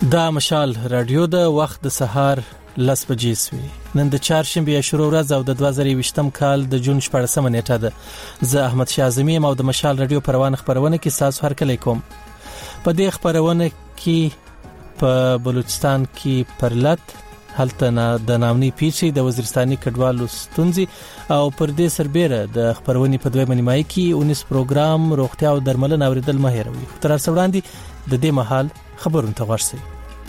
دا مشال رادیو د وخت د سهار 10 بجې سوي. نن د چهارشنبه شروع ورځ او د 2020م کال د جون 14 نیټه ده. زه احمد شاه اعظمي او د مشال رادیو پروانه خبرونه کې تاسو هرکلی کوم. په دې خبرونه کې په بلوچستان کې پرلت هلته د نامني پیچي د وزیرستاني کډوالو ستونزې او پر دې سربېره د خبرونې په دویمه نیمایي کې 19 پروګرام روغتیا او درملنه اوریدل مه هېروئ. تر اوسه وړاندې د دې مهال خبرونه ته ورسئ.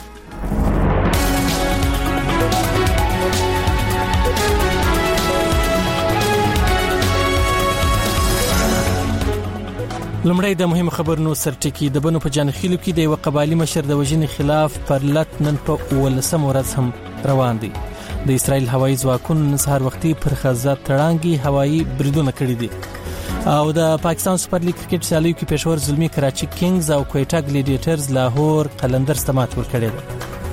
لمړی د مهم خبرونو سرټکی. د بنو په جانخیلو کې د یو قبایلی مشر د وژنې خلاف پرلت نن په 19 ورځ هم روان دي. د اسرائیل هوایي ځواکونو نن سهار وختي پر غزه تړانګي هوایي بریدونه کړي دي او د پاکستان سپر لیګ کرکټ سیالیو کې پېښور زلمي کراچي کینګز او کویټا ګلیډیټرز لاهور قلندرز ته مات ورکړي دي.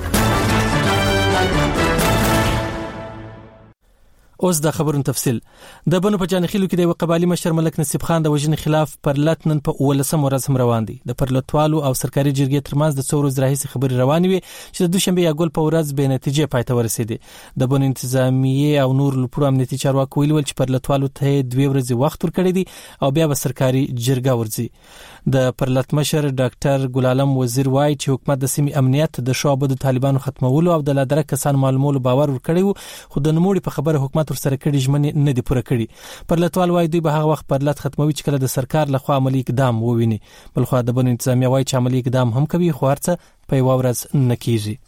اوس د خبرونو تفصیل. د بنو په جانخیلو کې د قبایلی مشر ملک نصیب خان د وژنې خلاف پرلت نن په 19 ورځ هم روان دي. د پرلتوالو او سرکاري جرګې ترمنځ د څو ورځې راهیسې خبرې روانې وي چې د دوشنبه یا ګل په ورځ به نتیجې پای ته ورسېدې. د بنو انتظامیه او نور لپاره امنیتي چارواکو ویل چې پرلتوالو ته 2 ورځې وخت ورکړی دي او بیا به سرکاري جرګه ورځي. د پرلت مشر ډاکټر ګل عالم وزیر وایي چې حکومت د سیمې امنیت د شعبو د طالبانو ختمولو او د لادرک کسان معلومولو باور ورکړی وو، خو د نوموړي په خبره حکومت ورسره کړي ژمنې نه دي پوره کړي. پرلتوال وایي دوی به هغه وخت پرلت ختموي چې کله د سرکار لخوا عملی اقدام وویني. بلخو د بنو انتظامیه وایي چې عملی اقدام هم کوي خو هرڅه په یو ورځ نه کیږي.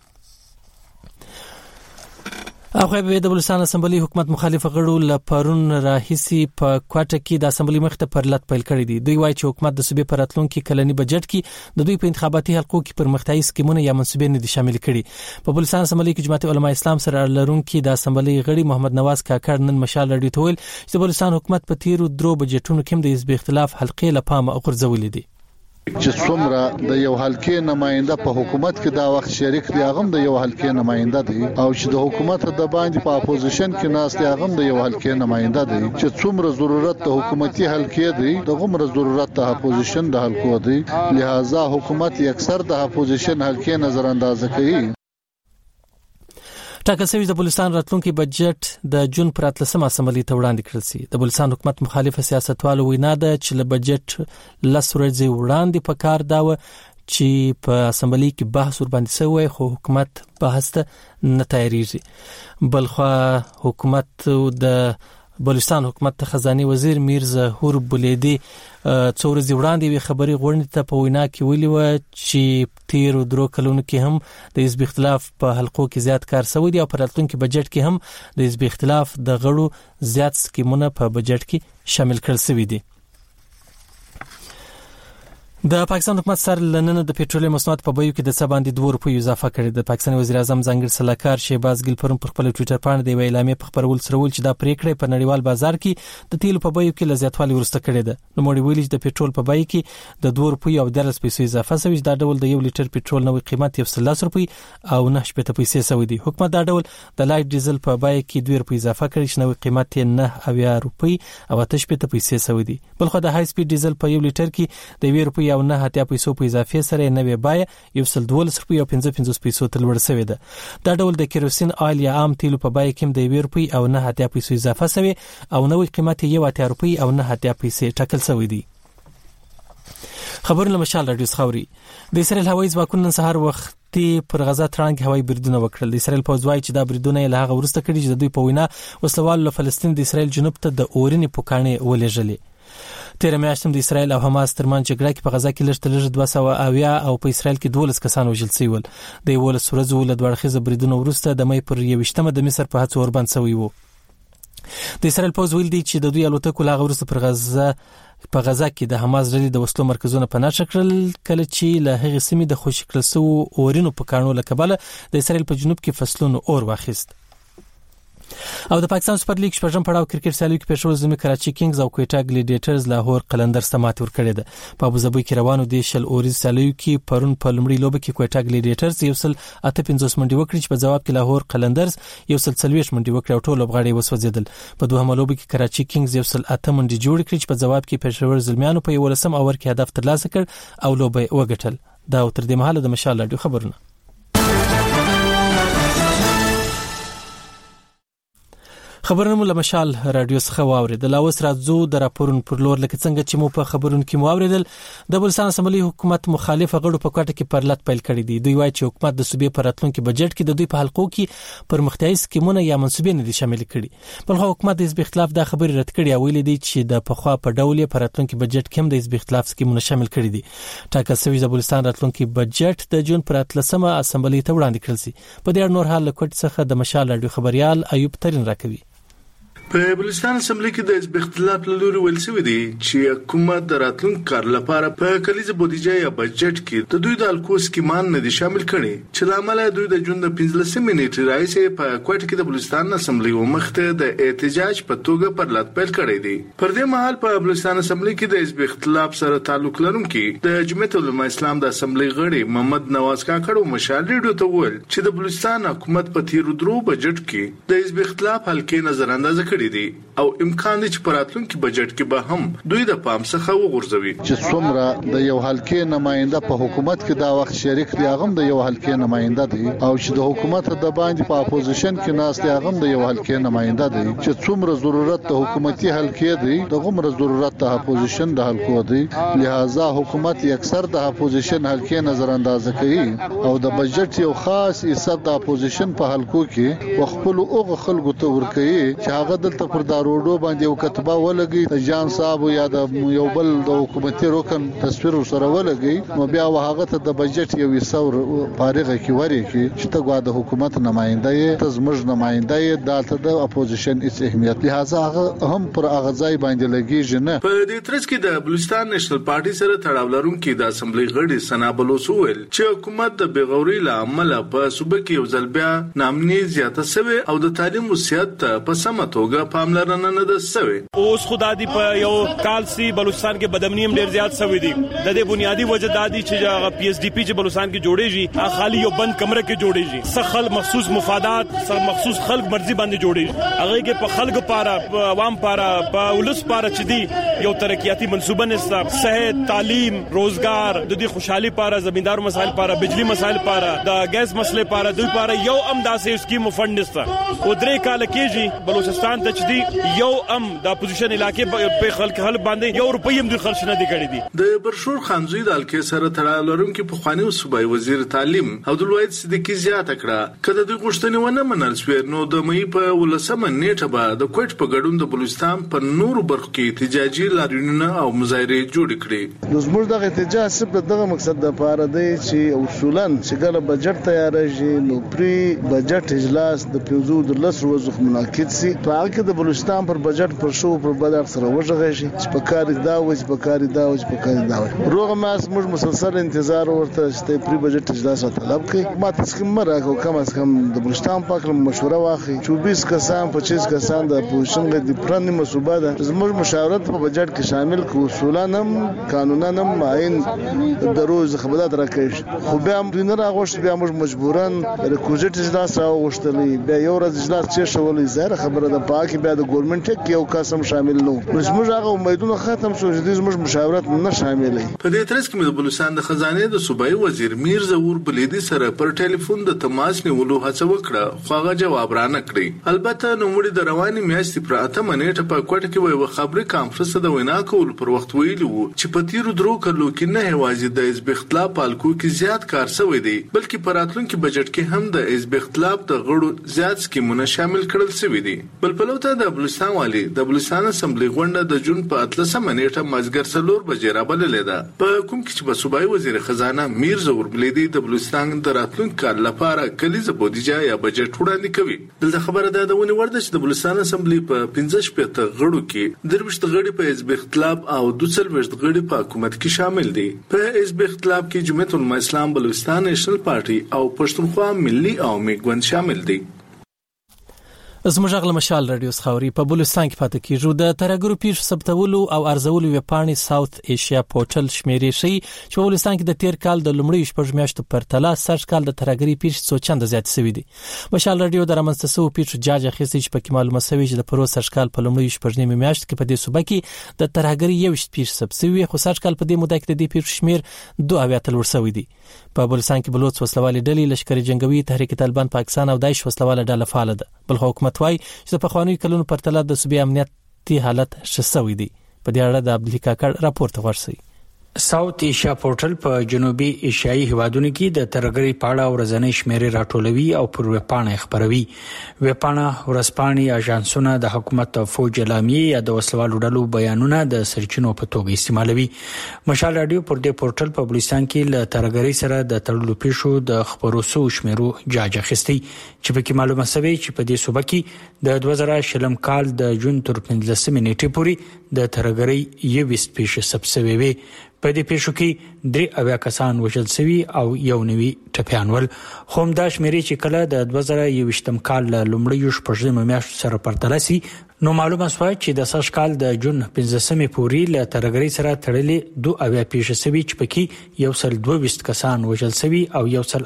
اخو به د بلوچستان اسمبلی حکومت مخالف غړو لپارون راهیسي په کوټه کې د اسمبلی مخ ته پرلت پیل کړی دی. دوی وایي چې حکومت د صوبې پر راتلونکي کلنی بجټ کې د دوی په انتخاباتي حلقو کې پرمختیايي سکیمونه یا منصوبې نه دي شامل کړي. په بلوچستان اسمبلی کې جماعت علماء اسلام سره لرونکي د اسمبلی غړي محمد نواز کاکړ نن مشال رادیو ته ویل چې بلوچستان حکومت په تیرو درو بجټونو کې د حزب اختلاف حلقې لپاره غورځولې دي. چې څومره د یو حلقې نماینده په حکومت کې دا وخت شریک دی هغه د یو حلقې نماینده دی او چې د حکومت د باندې په اپوزیشن کې ناس دی هغه د یو حلقې نماینده دی. چې څومره ضرورت د حکومتي حلقې دی دغه ضرورت د اپوزیشن د حلقو دی، لہذا حکومت اکثر د اپوزیشن حلقې نظر انداز کوي. ټاکل شوی د بلوچستان راتلونکي بجټ د جون پر 13 اسمبلی ته وړاندې کړل شي. د بلوچستان حکومت مخالفه سیاستوالو وینا ده چې له بجټ 10 ورځې وړاندې په کار داوه چې په اسمبلی کې بحث ور باندې شوی خو حکومت بحث ته نه تیاریږي. بلخو حکومت د بلوچستان حکومت ته خزانه وزیر میر ظهور بولیدی څو ورځې وړاندې وی خبري غونډې ته په وینا کې ویلي و چې تیر درو کلونو کې هم د حزب اختلاف په حلقو کې زیات کار شوی دی او په راتلونکي بجټ کې هم د حزب اختلاف د غړو زیات سکیمونه په بجټ کې شامل کړل شوی دي. د پاکستان حکومت سره لنن د پېټرول مصنوعات په بیو کې د څه باندې 2 روپۍ اضافه کړې. د پاکستان وزیر اعظم ځانګړي سلاکار شهباز ګل پرون پر خپل ټوئیټر باندې د اعلامیه په خبرول سره ول چې دا پریکړه په نړیوال بازار کې د تیلو په بیو کې لزیاتوالي ورسته کړې ده. نو موږ ویل چې د پېټرول په بیو کې د 2 روپۍ او 10 پیسې اضافه شوی. دا ډول د 1 لیټر پېټرول نوې قیمت 110 روپۍ او 9 پیسې شوی دی. حکومت دا ډول د لایټ ډیزل په بیو کې 2 روپۍ اضافه کړی چې نوې قیمت 9 روپۍ او 8 پیسې شوی دی. بلخو د های سپیډ ډیزل په 1 لیټر کې د 2 روپۍ او 9 پیسې په اضافه سره نوې بای 112 روپۍ او 55 پیسو ته لوړ شوی ده. دا ډول د کیروسین آیل یا عام تیلو په بای کې د 2 روپۍ او 9 پیسو اضافه شوی او نوې قیمت 1 روپۍ او 9 پیسې ټاکل شوی دی. خبرونه مشال رادیو خوري. د اسرائیل هوایي ځواکونو نن سهار وختي پر غزه تړانګ هوایي بریدونه وکړل. د اسرائیل پوځ وایي چې دا بریدونه له هغه ورسته کړي چې د دوی په وینا وسلوال له فلسطین د اسرائیل جنوب ته د اورینې پوکانې ولېږلې. تیر میاشتم د اسرائیل او حماس ترمن جګړه کې په غزه کې لږ تر لږه 270 او په اسرائیل کې 12 کسان وژل شوي ول. د 11 ورځو له دوړخیزه بریدونو وروسته د مې پر 21مه د مصر په هڅو وربند شوی وو. د اسرائیل پوځ ویل دی چې د دوی الوتکو لا غوړسته په غزه کې د حماس ډلې د وسلو مرکزونه په نشه کړل کله چې له هغې سیمې د خوشی کړل شوو اورینو په کانو له کبله د اسرائیل په جنوب کې فصلونو اور واخیست. او د پاکستان سپر لیګ شپږم پړاو کرکټ سیالیو کې پېښور زلمي کراچي کینګز او کویټا ګلیډیټرز لاهور قلندرز ته ماتې ورکړې ده. په ابوظبي کې روانو دي شل اوريز سیالیو کې پرون په لومړي لوبه کې کویټا ګلیډیټرز 158 منډي وکړي چې په جواب کې لاهور قلندرز 140 منډي وکړي او ټول لوبغاړي وسوځیدل. په دوهمه لوبه کې کراچي کینګز 108 منډي جوړ کړي چې په جواب کې پېښور زلمیانو په 11 اور کې هدف ترلاسه کړ او لوبه وګټل. دا تر دې مهاله د مشال رادیو خبرونه. خبرونه له مشال رادیو څخه واوریدل. اوس راځو د راپورونو پر لور. لکه څنګه چې مو په خبرونو کې واوریدل، د بلوچستان اسمبلی حکومت مخالف غړو په کوټه کې پرلط پیل کړی دی. دوی وایي چې حکومت د صوبې په راتلونکي بجټ کې د دوی په حلقو کې پرمختیایي سکیمونه یا منصوبې نه دي شامل کړي. بلخو حکومت د حزب اختلاف د خبرې رد کړي او ویلي دی چې د پخوا په ډول په راتلونکي بجټ کې هم د حزب اختلاف سکیمونه شامل کړي دي. ټاکل شوی د بلوچستان راتلونکي بجټ د جون پر 13مه اسمبلی ته وړاندې کړل شي. په دې نور حال کوټ څخه د مشال رادیو خبريال ایوب ترين راکوي. په بلوچستان اسمبلی کې د حزب اختلاف له لوري ویل شوی دی چې حکومت د راتلونکي کار لپاره په کلیزه بودیجه یا بجټ کې د دوی د الکو سکیمان نه دي شامل کړي، چې لامل دوی د جون د 15 نیټې راځي په کوټه کې د بلوچستان اسمبلی ومخته د احتجاج په توګه پر لات پیل کړی دی. پر دې مهال په بلوچستان اسمبلی کې د حزب اختلاف سره تعلق لرونکي د جمعیت العلماء اسلام د اسمبلی غړي محمد نواز کاکړ مشال ریډیو ته ویل چې د بلوچستان حکومت په تیر درو بجټ کې د حزب اختلاف حلقې نظر انداز دي او امکان دي چې پراتلونکي بجټ کې به هم دوی د پام څخه وغورځوي. چې څومره د یو حلقې نماینده په حکومت کې دا وخت شریک دی، هغه د یو حلقې نماینده دی، او چې د حکومت د باندې په اپوزیشن کې ناس دی، هغه د یو حلقې نماینده دی. چې څومره ضرورت د حکومتي حلقې دی، دغه ضرورت د اپوزیشن د حلقو دی. لہذا حکومت اکثر د اپوزیشن حلقې نظر انداز کوي او د بجټ یو خاص حصہ د اپوزیشن په حلقو کې وخپل اوغه خلکو ته ورکوي چې هغه دلته پر داروډو باندې یو کتبه ولګي د جان صاحب یا د یو بل د حکومتي رکن تصویر سره ولګي، نو بیا هغه ته د بجټ یو حصہ فارغه کی وری کی چې ته غوا د حکومت نماینده یې، ته زموږ نماینده یې، دالته د اپوزیشن هیڅ اهمیت لہذا هغه هم پر هغه ځای باندې لګیږي نه. په دې ترڅ کې د بلوچستان نېشنل پارټي سره تړاو لرونکي د اسمبلی غړي سنا بلوچ ویل چې حکومت د بیغوري لامل په صوبه کې یو ځل بیا نامني زیاته شوی او د تعلیم وصیت په سمه توګه پاملرنه نه ده شوی. اوس خدا دی په یو کال سی بلوچستان کې بدامنی هم ډیر زیات شوی دی. د دې بنیادی وجه دادی چې هغه پی ایس ډی پی چې بلوچستان کې جوړیږي خالی یو بند کمره کې جوړیږي، سخل مخصوص مفادات سره مخصوص خلک مرزي باندې جوړیږي. هغه کې په خلک لپاره عوام لپاره په ولس لپاره چې دی یو ترقیاتی منصوبه نشته، صحت، تعلیم، روزګار، د دې خوشحالي لپاره، زمیندار مسایل لپاره، بجلی مسایل لپاره، د ګیس مسله لپاره، دوی لپاره یو امداسې سکیم فند نشته. او درې کال کېږي بلوچستان ته چې دی یو د اپوزیشن علاقې په خلک باندې یو روپۍ هم د خرچ نه دی کړی دي. د برشور خانزوی د الکې سره تړاو لرونکي پخوانی صوبایي وزیر تعلیم عبدالواحد صدیقي زیاته کړه کله د غوښتنې ونه منل شوې نو د مې په 18 نیټه به د کوټ په ګډون د بلوچستان په نورو برخو کې احتجاجي لاریونونه او مظاهرې جوړ کړې. د زموږ د احتجاج صرف دغه مقصد د پاره دی چې اصولاً چې ګل بجټ تیارېږي نو پری بجټ اجلاس د 15 ورځې منعقد شي. په هغه کې د بلوچستان پر بجټ پر شو پر بدر سره وژغه شي چې په کار دا وځي په کار دا وځي په کار دا وځي. روغ ماس موږ مسلسل انتظار ورته چې پری بجټ اجلاس طلب کړي. ما تسکم راکو کم از کم د بلوچستان پاک مشوره واخی 24 کسان 25 کسان د اپوزیشن غدي پرانی مسوبه ده زموږ مشاورت په بجټ کې شامل کو اصولاً هم قانونا هم عین د روز خبرات راکړي. خو بیا هم نه راغوښت، بیا موږ مجبورن رکوزټ اجلاس راغوښتلی، بیا یو ورځ اجلاس چې شولې زره خبره ده پاکي بیا د ګورنمنت کې یو قسم شامل نو زموږ هغه امیدونه ختم شو چې زموږ مشاورت نه شاملې. په دې ترڅ کې د بلوچستان د خزانه د صوبایي وزیر میر ظهور بلیدي سره پر ټلیفون د تماس نیولو هڅه وکړه خو هغه جواب را نه کړی. البته نوموړي د رواني میاشتې پر 8 نیټه په کوټه کې یو خبري کانفرنس د وینا کول پر وخت ویلو چې په تیر درو کلو کې نه هوازي د حزب اختلاف پالکو کې زیات کار شوی دی بلکې په راتلونکي بجټ کې هم د حزب اختلاف د غړو زیات سکیمونه شامل کړل شوی دي. بل په لوته د بلوچستان والی د بلوچستان اسمبلی غونډه د جون په 13 نیټه مازګر 4 بجې را بللې ده. په کوم کې چې صوبایي وزیر خزانه میر ظهور بلیدي د بلوچستان د راتلونکي کال لپاره کلیزه بودیجه یا بجټ وړاندې کوي. دلته خبره ده د ونی ورده چې د بلوچستان اسمبلی په 15 غړو کې 23 غړي په حزب اختلاف او 22 غړي په حکومت کې شامل دي. په حزب اختلاف کې جمعیت العلماء اسلام بلوچستان نېشنل پارټي او پښتونخوا ملي عوامي ګوند شامل دي. زموږ غل مشال رادیو خاوري په بلوچستان کې پاتې کیږو. د ترګرو پیښ ثبتولو او ارزولو وپاڼې ساوث ایشیا پورټل شمیرې شي چې په بلوچستان کې د تیر کال د لومړۍ شپږ میاشتو پر تله سر کال د ترګري پیښ څو چنده زیات شوی دي. مشال رادیو د رامنځته پیښ جاج اخیستي چې پکې معلومه شوی چې د پرو سر کال په لومړۍ شپږ نیمه میاشت کې په دې صوبه کې د ترګري یو پیښ ثبت شوی خو سر کال په دې موده کې د دې پیښ شمیر 2 تل ورسوي دي. په بلوچستان کې بلوچ وسلوالي ډلې لشکري جنگوي تحریک طالبان پاکستان او داعش وسلواله ډله فعال ده. بل حکومت وايي چې په خواني کلونو پرتله د صوبې امنیتي حالت شسوي دي. په دې اړه د عبدالحی کاکړ راپور ته ورسي. ساوث ایشیا پورټل په جنوبي ایشیايي هیوادونو کې د ترګری پاړه ورځنی شمیرې راټولوي او پر ویبپاڼه خبروي. ویبپاڼه ورځپاڼې اژانسونه د حکومت فوج اعلامیه یا د وسلوالو ډلو بیانونه د سرچینو په توګه استعمالوي. مشال رادیو پر دې پورټل په بلوچستان کې ل ترګری سره د تړلو پیښو د خبرو سو شمیرو جاج اخیستي چې په کې معلومه شوی چې په دې صوبه کې د 2000 کال د جون تر 15 نیټې پورې د ترګری 20 پیښې ثبت شوي. په دې پیښو کې 3 کسان وژل شوي او یو نوي ټپیان ول. خو همدا شمیرې چې کله د 2020 کال لومړی شپږم میاشت سره پرتله سي نو معلومه شوه چې د سږ کال د جون 15 پورې له ترګری سره تړلې 2 پیښې شوي چې پکې 122 کسان وژل شوي او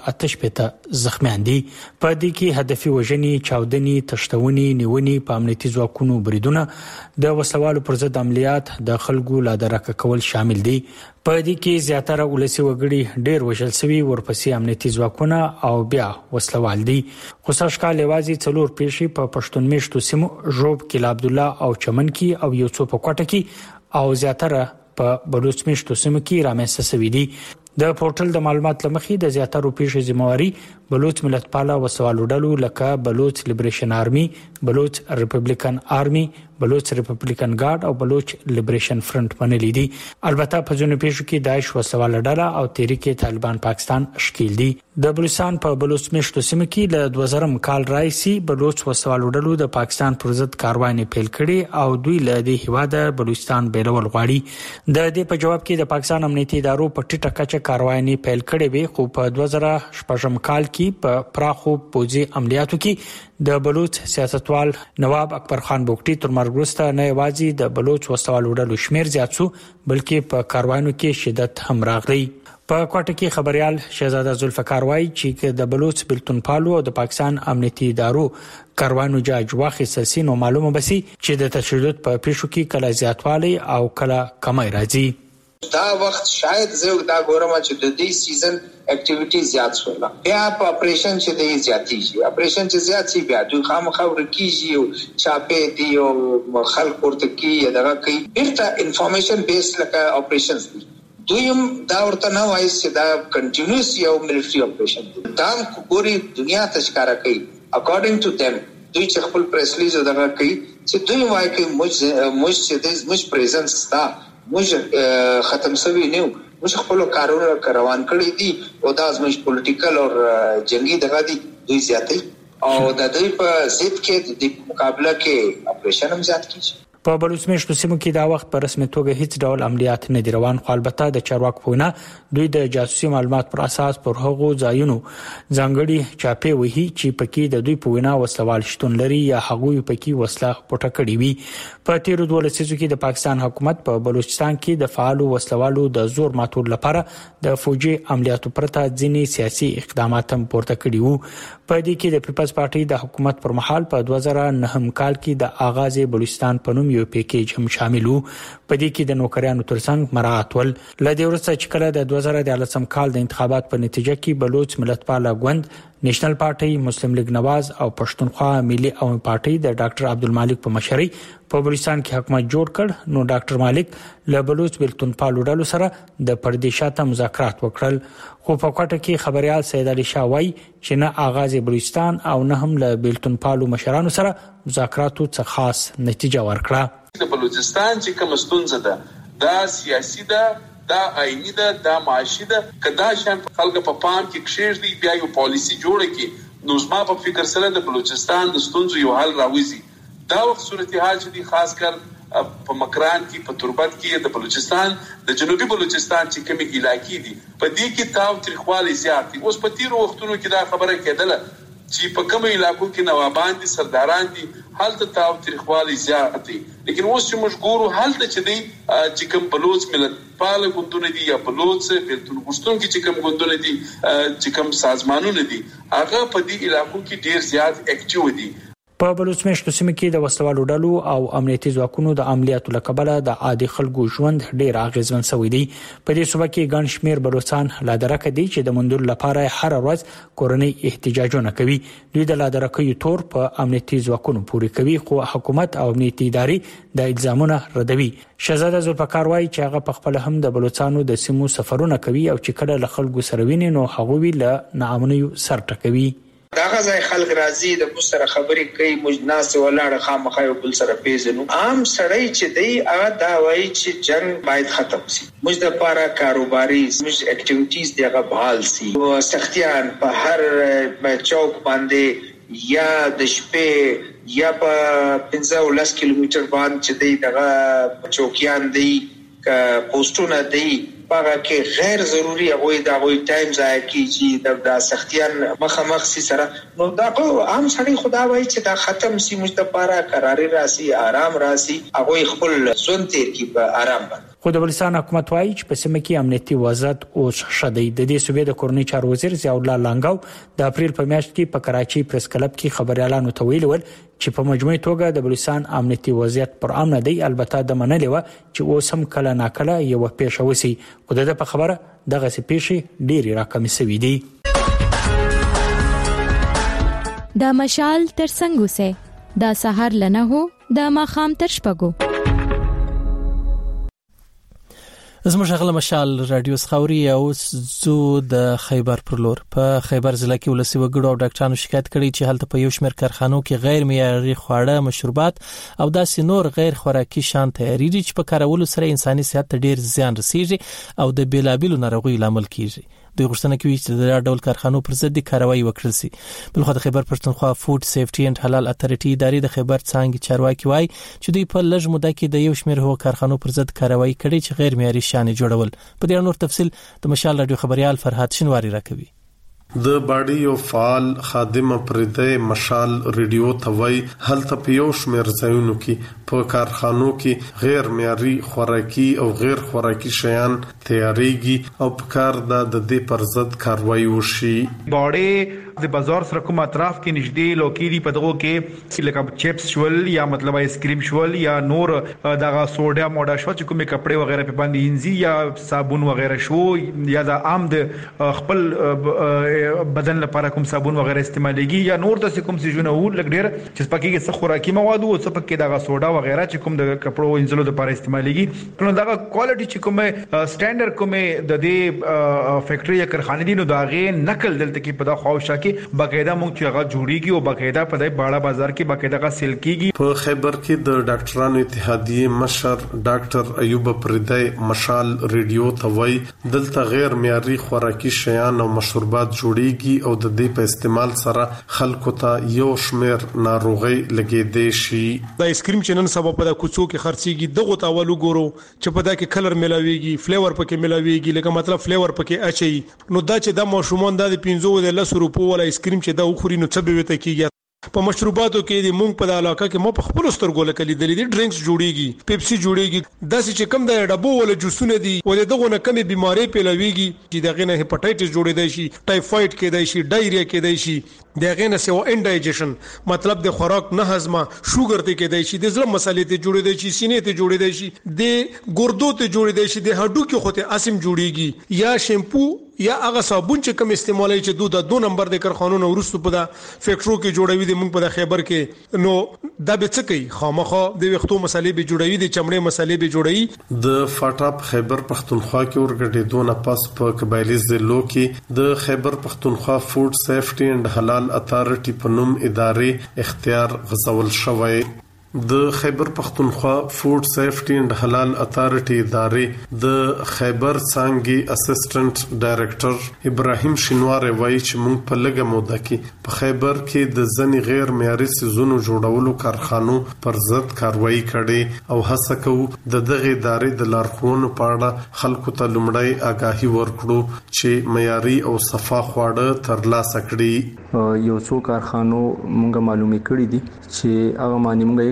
188 زخمیان دي. په دې کې هدفي وژنې، چاودنې، تښتونې، نیونې، په امنیتي ځواکونو بریدونه، د وسلوالو پر ضد عملیات، د خلکو لا درک کول شامل دي. په دې کې زیاتره ولسی وګړي ډېر وژل شوي، ورپسې امنیتي ځواکونه او بیا وسلوال دي. خو سږ کال یوازې 4 پیښې په پښتون میشتو سیمو ژوب کې عبد الله او چمن کې او یو څو په کوټه کې او زیاتره په بلوچ میشتو سیمو کې رامنځته شوي دي. د پورټل د معلومات لمخې د زیاتره پیښې ذمہواری بلوچ ملتپاله وسوالو ډلو لکه بلوچ لیبریشن آرمی، بلوچ ریپبلیکن آرمی، بلوچ ریپبلیکن ګارد او بلوچ لیبریشن فرنٹ منلې دي. البته په ځینو پیښو کې داعش وسوال ډله او تحریک طالبان پاکستان شکیل دي. د بلوچستان په بلوچ میشتو سیمه کې له 2000 کال راځي بلوچ وسوال ډلو د پاکستان پر ضد کاروانې پیل کړي او دوی له دې هیواده بلوچستان بیلول غواړي. د دې په جواب کې د پاکستان امنیتي ادارو په ټیټه کچه کاروانې پیل کړي وي، خو په 2014 کال کې په پراخو پوځي عملیاتو کې د بلوچ سیاستوال نواب اکبر خان بوګټي تر مرګ وروسته نه یوازې د بلوچ وسوال ډلو شمیر زیات شو بلکې په کاروانو کې شدت هم راغلی. په کوټه کې خبريال شهزاده ذوالفقار وایي چې د بلوچ بلتون پالو او د پاکستان امنیتي ادارو کاروانو جاج واخیستل سي نو معلومه بسي چې د تشدد په پیښو کې کله زیاتوالی او کله کمی راځي. دا وخت شاید زه دا ګورم چې د دې سیزن اکټیویټي زیات شول. بیا په اپریشن چې د زیاتی شي، اپریشن چې زیات شي بیا دوی خامخا ورکیږي او چاپې دی او خلک ورته کی دغه کوي. بیرته انفارمیشن بیس لکه اپریشنز دي. دویم دا ورته نه وایي چې دا کنټینیوس یو ملټری اپریشن دی. دا ګوري دنیا تشکاره کوي اکارډینګ ټو دیم. دوی چې خپل پریس ریلیز دغه کوي چې دوی وایي چې موږ پریزنس دا موږ ختم شوی نه، موږ خپل کارونه روان کړی دي او دا زموږ پولیټیکل او جنگي دغه دي دوی زیاتې او د دوی په ضد کې د مقابله کې اپریشن هم زیات کیږي. په بلوچ میشتو سیمو کې دا وخت په رسمي توګه هیڅ ډول عملیات نه دی روان، خو البته د چارواکو په وینا دوی د جاسوسي معلومات پر اساس پر هغو ځایونو ځانګړي چاپې وهي چې پکې د دوی په وینا وسلوال شتون لري یا هغوی پکې وسله پټه کړې وي. په تیرو 12 لسیزو کې د پاکستان حکومت په بلوچستان کې د فعالو وسلوالو د زور ماتول لپاره د فوجي عملیاتو پرته ځینې سیاسي اقدامات هم پورته کړي وو. په دې کې د پیپلز پارټي د حکومت پر مهال په 2009 کال کې د آغاز بلوچستان په نوم یو پیکیج هم شامل وو. په دې کې د نوکریانو ترڅنګ مراعات ول. لدې ورسته چې کله د 2013 کال د انتخابات په نتیجه کې بلوچ ملتپاله ګوند، نېشنل پارټي، مسلم لیگ نواز او پښتونخوا ملي عوامي پارټي د ډاکټر عبدالمالک په مشرۍ په بلوچستان کې حکومت جوړ کړ. نو ډاکټر مالک له بلوچ بلتون پالو ډلو سره د پردې شاته مذاکرات وکړل. خو په کوټه کې خبريال سید علي شاه وایي چې نه آغاز بلوچستان او نه هم له بلتون پالو مشرانو سره مذاکراتو څخه خاص نتیجه ورکړه. د بلوچستان چې کوم ستونزه ده دا سیاسي ده، دا آئینی ده، دا معاشي ده. کدا شان خلک په پام کې کښېږدي بیا یو پالیسی جوړه کی نو زما په فکر سره د بلوچستان د ستونزو یو حل راوځي. دا وخت صورتحال چې دی خاص کر په مکران کې په تربت کې د بلوچستان د جنوبي بلوچستان چې کومي علاقې دي په دې کې تاو تاریخوالي زیات دي. اوس په تیرو وختونو کې دا خبره کېدله چې په کومو علاقو کې نوابان دي، سرداران دي، هلته تاو تاریخوالي زیات دي. لیکن اوس چې موږ ګورو هلته چې دی چې کوم بلوچ ملت پاله ګوندونه دي یا بلوچ بلتون غوښتونکي چې کوم ګوندونه دي چې کوم سازمانونه دي هغه په دې علاقو کې ډیر زیات اکټیو دي. په بلوچستان سیمه کې د وسلوالو ډلو او امنیتي ځواکونو د عملیاتو لکبله د عادي خلکو ژوند ډیر اغیزمن شوی دی. په دې صوبه کې ګڼ شمېر بلوچستان لادرکه دي چې د مندل لپاره هر ورځ کورنۍ احتجاجونه کوي. دوی د لادرکې تور په امنیتي ځواکونو پورې کوي خو حکومت او امنیتي ادارې د الزامونه ردوي. شهزاده ذوالفقار وایي چې هغه په خپل هم د بلوچستانو د سیمو سفرونه کوي او چې کله له خلکو سره ویني نو هغه وی له ناامنیو سر ټکوي. دا غځای خلک راځي د مستر خبرې کوي مجناس ولاړه خامخا یو بل سره پیژنو. عام سړی چې دی هغه دا وایي چې جنگ باید ختم شي. موږ د لپاره کاروباري موږ اکټیویټیز دغه بحال شي. او سختيان په هر چوک باندې یا د شپې یا په 15 کیلومتر باندې چې دی دغه چوکیان دی پوسټونه دی هغه کې غیر ضروري هغه د ټایم ضایع کیږي د سختيان مخامخ سي سره. نو دا عام سړی خدا وایي چې دا ختم سي موږ ته لپاره قراري راسي آرام راسي هغه خپل ژوند تیر کی په آرام باندې. خو د بلوچستان حکومت وایي چې په سیمه کې امنیتي وضعیت اوس ښه دی. د دې صوبې د کورنۍ چارو وزیر ضیاء الله لانګاو د اپریل په میاشت کې په کراچي پریس کلب کې خبريالانو ته ویلي ول چې په مجموعي توګه د بلوچستان امنیتي وضعیت پر امن دی. البته د منلې و چې اوس هم کله ناکله یو پیښه وسی خو د په خبره دغه سي پیښې ډېری راکمې شوې دي. د مشال تر څنګه سه د سحر لنه هو د ماخام تر شپګو. زموږ غل مشال رادیو خاوري او زو د خیبر پرلور په خیبر ضلع کې ولسی وګړو او ډاکټرانو شکایت کړي چې هلته په یو شمېر کارخانو کې غیر معیاري خواړه مشروبات او داسې نور غیر خوراکي شان تیاری دي چې په کارولو سره انساني صحت ته ډیر زیان رسیږي او د بیلابیلو ناروغیو لامل کیږي. دوی غوښتنه کوي چې د ډول کارخانو پر ضد کاروایی وکړل شي. بلخو د خیبر پښتونخوا فود سیفټي اند حلال اتھارټي ادارې د خیبر څنګه چارواکي وایي چې دوی په لږ موده کې د یو شمېر هو کارخانو پر ضد کاروایی کړي چې غیر معیاري شان جوړول. په دې نور تفصیل د مشال رادیو خبريال فرحات شینواری راکوي. د باډي یو فعال خادمه پردې مشال ریډیو توي هلته په یو شمېر ځایونو کې په کارخانو کې غیر معیاري خوراکي او غیر خوراکي شیان تیاریږي او په کار د دې پر ضد کاروایی وشي. باډي د بازار سره کوم اطراف کې نږدې لوکيري په دغه کې لکه چپس شول یا مطلب آیس کریم شول یا نور دغه سوډا موډا شو چې کومه کپڑے وغیرہ په باندې انزي یا صابون وغیرہ شو یا د عام د خپل بدن لپاره کوم صابون وغیرہ استعمالېږي یا نور د کوم سيزونه و لګډیر چې پکې څه خوراکي مواد او څه پکې دغه سوډا وغیرہ چې کوم د کپړو انزلو لپاره استعمالېږي نو دغه کوالټي چې کومه سټانډرډ کومه د دې فیکټري یا کارخانه دي نو داغه نقل دلته کې په دا خوښه کې باقاعده مونږ چې هغه جوړیږي او باقاعده په دې باړه بازار کې باقاعده سیل کیږي. په خیبر کې د ډاکټرانو اتحادیه مشر ډاکټر ایوب پردې مشال ریډیو توي دلته غیر معیاري خوراکي شیان او مشروبات جوړیږي او د دې په استعمال سره خلکو ته یو شمیر ناروغي لګیدې شي. د آیس کریم چې نن سبا په د کوڅو کې خرڅيږي دغه تاولو ګورو چې په دا کې کلر ملاويږي فلیور پکې ملاويږي لکه مطلب فلیور پکې اچي نو دا چې د ماشومان د 15 روپو ولا آیس کریم چې دا وخوري نو څه به وته کیږي. په مشروباتو کې د مونږ په علاقه کې مو په خپل سترګو لکلي د لیدي ډرینکس جوړيږي پیپسي جوړيږي داسې چې کم د ډبو ولا جوسونه دي ولې دغه نه کمې بيمارۍ پیلويږي چې دغه نه هپاتایټس جوړېدای شي ټایفاید کېدای شي ډایریا کېدای شي دغه نه سو انډایجیشن مطلب د خوراک نه هضم شوګر ته کېدای شي د زړه مسالې ته جوړېدای شي سینې ته جوړېدای شي د ګردو ته جوړېدای شي د هډو کې خوته اسیم جوړيږي یا شیمپو یا هغه صابون چې کوم استعمالي چې د 2 نمبر د کارخانونو ورستو په دا فیکټرو کې جوړوي د موږ په خیبر کې نو دا به څه کوي خامخا د وختو مسالې به جوړوي د چمړې مسالې به جوړوي. د فاټاپ خیبر پښتونخوا کې ورګډې دونه پاس په قبایلی ضلعو کې د خیبر پښتونخوا فود سیفټي اند حلال اتھارټي په نوم ادارې اختیار غوښول شوی. د خیبر پښتونخوا فود سیفټي اند حلال اتھارټي ادارې د خیبر څنګه اسسټنټ ډایریکټر ابراهیم شینواری وایي چې موږ په لږه موده کې په خیبر کې د ځنی غیر معیاري سيزونو جوړولو کارخانو پر ضد کاروایی کړي او هڅه کوو د دغه ادارې د لارښوونو په اړه خلکو ته لومړی آگاهي ورکړو چې معیاري او صفا خواړه ترلاسه کړي. یو څو کارخانو موږ معلومه کړې دي چې هغه معنی موږ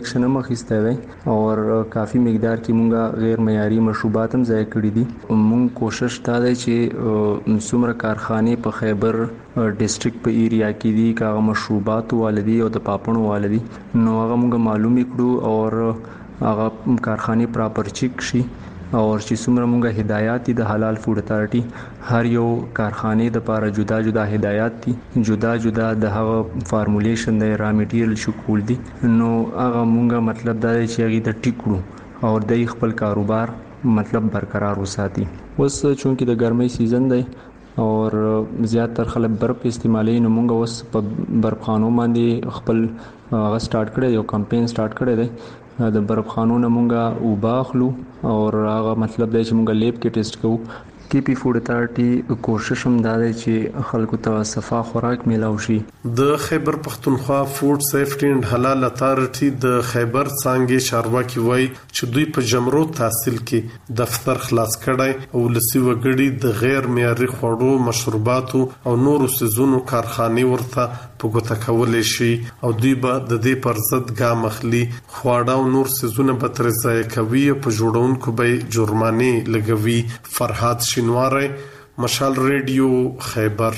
اکشن هم اخیسته دی او کافی مقدار کې مونږه غیر معیاري مشروبات هم ځای کړی دي. مونږ کوشش تا دی چې څومره کارخانه په خیبر ډیسټریکټ په ایریا کې دي کاغه مشروبات والدي او د پاپړو والدي نو هغه مونږ معلومي کړو او هغه کارخانه پراپر چیک شي او چې څومره مونږه هدایات دي د حلال فود اتارټي هر یو کارخانه د لپاره جدا جدا هدایات دي جدا جدا د هغه فارمولیشن د را میټیریل شکول دي نو هغه مونږه مطلب دا چې هغه د ټیکړو او د خپل کاروبار مطلب برقرار وساتي. اوس چونکې د ګرمۍ سیزن دی او زیات تر خلک برف استعمالي نو مونږ اوس په برفخانو باندې خپل هغه سٹارټ کړی یو کمپاین سٹارټ کړی دی د برف خانونه مونږه وباخلو او هغه مطلب دی چې مونږه لیب کې ټیسټ کوو. کی پی فود اتارټي کوشش هم دا دی چې خلکو ته صفا خوراک میلاو شي. د خیبر پختونخوا فود سیفټي اند حلال اتارټي د خیبر څنګه چارواکي وای چې دوی په جمرو تحصیل کې دفتر خلاص کړای او لسی وګړي د غیر معیاري خوړو مشروباتو او نورو سيزونو کارخانه ورته په ګوته کولې شي او دوی به د دې پر ضد ګام اخلي. خواړه او نور سيزونه به تر ځای کوي په جوړونکو به جرمانه لګوي. فرحات شینواری، مشال ریډیو، خیبر.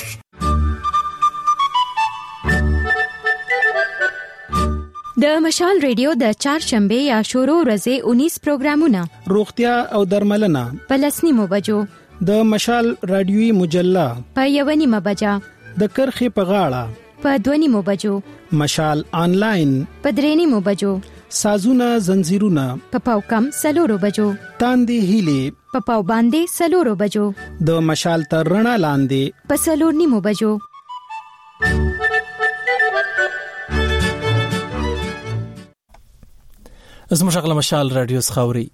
د مشال ریډیو د چهارشنبه یا شورو ورځې 19 پروګرامونه روغتیا او درملنه په 10 بجو، د مشال رادیوي مجله په 1 بجا، د کرخې په غاړه په 2 بجو، مشال آنلاین په 3 بجو، سازونه زنجیرونه په پاوکم 4 بجو، تاندې هیلې په پاو باندې 4 بجو، د مشال تر رڼا لاندې په 4 بجو. زموږ غل مشال رادیو خاوري.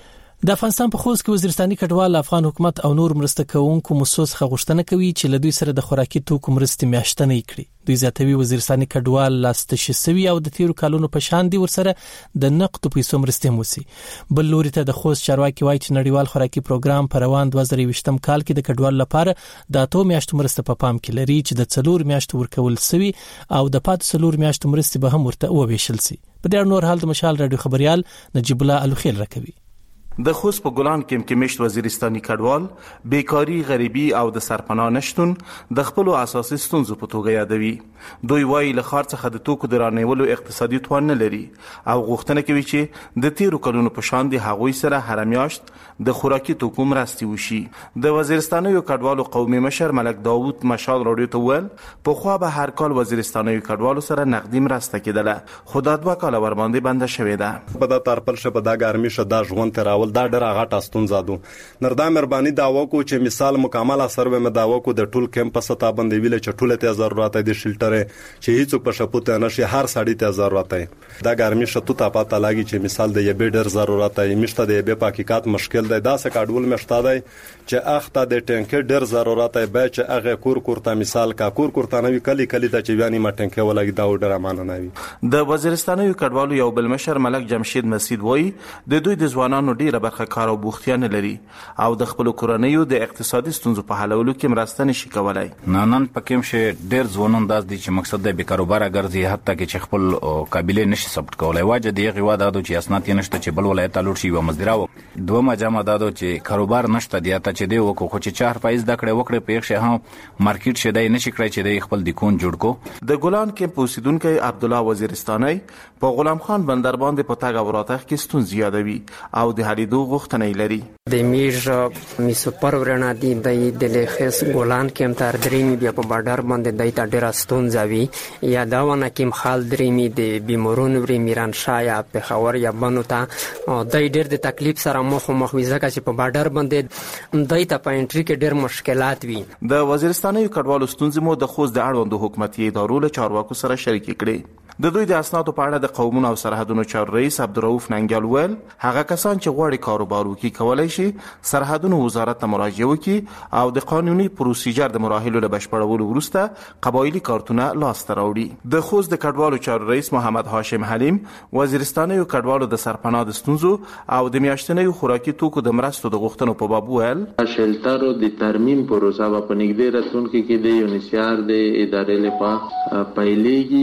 د افغانستان په خوست کې وزیرستاني کډوال افغان حکومت او نور مرسته کوونکو مسوس غوښتنه کوي چې له دوی سره د خوراکي توکو مرستې میاشتنې کړي. دوی زیاتوي وزیرستاني کډوال لاستشسوي او د تیرو کالونو په شان دي ورسره د نقد پیسو مرستې موسي. بل لوري ته د خوست چارواکي وایي چې نړیوال خوراکي پروګرام په روان 2020م کال کې د کډوال لپاره د 8 میاشتو مرسته په پام کې لري چې د 4 میاشتو ورکول سوي او د پاتې 4 میاشتو مرستې به هم ورته وویشل سي. په دې نور حال د مشال رادیو خبريال نجیب الله الخیل راکوي. د خوست په ګلان کې مشت وزیرستاني کډوال بیکاری، غریبي او د سرپناه نشټون د خپل اساسي ستونزو په توګه یادوي. دوی وايي له خار څخه د توکو درانیولو اقتصادي توان نه لري او غوښتنه کوي چې د تیرو کلونو په شان دي هغوی سره هر میاشت د خوراکي توکو مرستې وشي. د وزیرستاني کډوالو قومي مشر ملک داوود مشال رادیو ته ویل په خو به هر کال وزیرستاني کډوالو سره نقدي مرسته کېدله خو د 2 کال ور باندې بنده شوې ده. په دا ترپل شه په دا ګرمي شه دا ژوند تراول دا ډېر غټه ستونزه ده. نردا مهرباني دا وکړو چې مثال مکمل اثر به مدا وکړو د ټول کیمپ ستا باندې ویل چې ټول ته ضرورت دی شلټر چې هیڅ په شپوته نشي هر سړی ته ضرورت دی. دا ګرمي شته ته پاته لاګي چې مثال د یبه ډېر ضرورت دی مشته د یبه حقیقت مشکل دی دا څه کډول مشته دی چې اخته د ټینک ډېر ضرورت دی به چې هغه کور ته مثال کا کور ته نوې کلی ته چې بیانې ما ټینک ولګي دا ډېر امانه نوي. د وزیرستاني کډوالو یو بل مشر ملک جمشید مسعود وایي د دوی د ځوانانو ډیره برخه کار او بوختیا نه لري او د خپل کورنیو د اقتصادي ستونزو په حلولو کې مرسته نشي کولای. نن پکې مشه ډیر ځوانان داس دي چې مقصد د بیکاروبار ګرځي حتی کې خپل قابلیت نشي ثبت کولای. واجه دی غوا دادو چې اسناد یې نشته چې بل ولایت لور شي و مزدراو دوه جامه دادو چې کاروبار نشته دی ته چې دی وکړو خو چې 4% د کړه وکړه په ښه هم مارکیټ شه دی نشي کړی چې دی خپل د کون جوړ کو. د ګلان کې پوسیدونکو عبد الله وزیرستاني په غلام خان بندر باندې په تاګ وراتخ کې ستونزې یادوي او د هلیدو غوښتنې لري. د میژ میسو پرورنا دی د لخص ګلان کې تر درېمی بیا په بارډر باندې دای ته ډیر ستونزوي یا دا ونه کې خال درېمی د بیمورونو ور میران شایا په خور یا بنو ته دای ډیر د تکلیف سره مخ وي ځکه چې په بارډر باندې دای ته په انټری کې ډیر مشکلات وي. د وزیرستاني کډوالو ستونزې مو د خوست د اړوند حکومتي ادارو له چارواکو سره شریک کړي. د دوی د اسنادو په اړه د قومونو او سرحدونو چار رئیس عبدالرؤف ننګیال ویل هغه کسان چې غواړي کاروبار وکړي کولای شي سرحدونو وزارت ته مراجعه وکړي او د قانوني پروسیجر د مراحلو له بشپړولو وروسته قبایلی کارتونه لاسته راوړي. د خوست د کډوالو چار رئیس محمد هاشم حلیم وزیرستاني کډوالو د سرپناه د ستونزو او د میاشتنۍ خوراکي توکو د مرستو د غوښتنو په باب ویل شلټرو د ترمیم پروسه په نږدې راتلونکي کې د یونیسیار د ادارې لخوا پیلېږي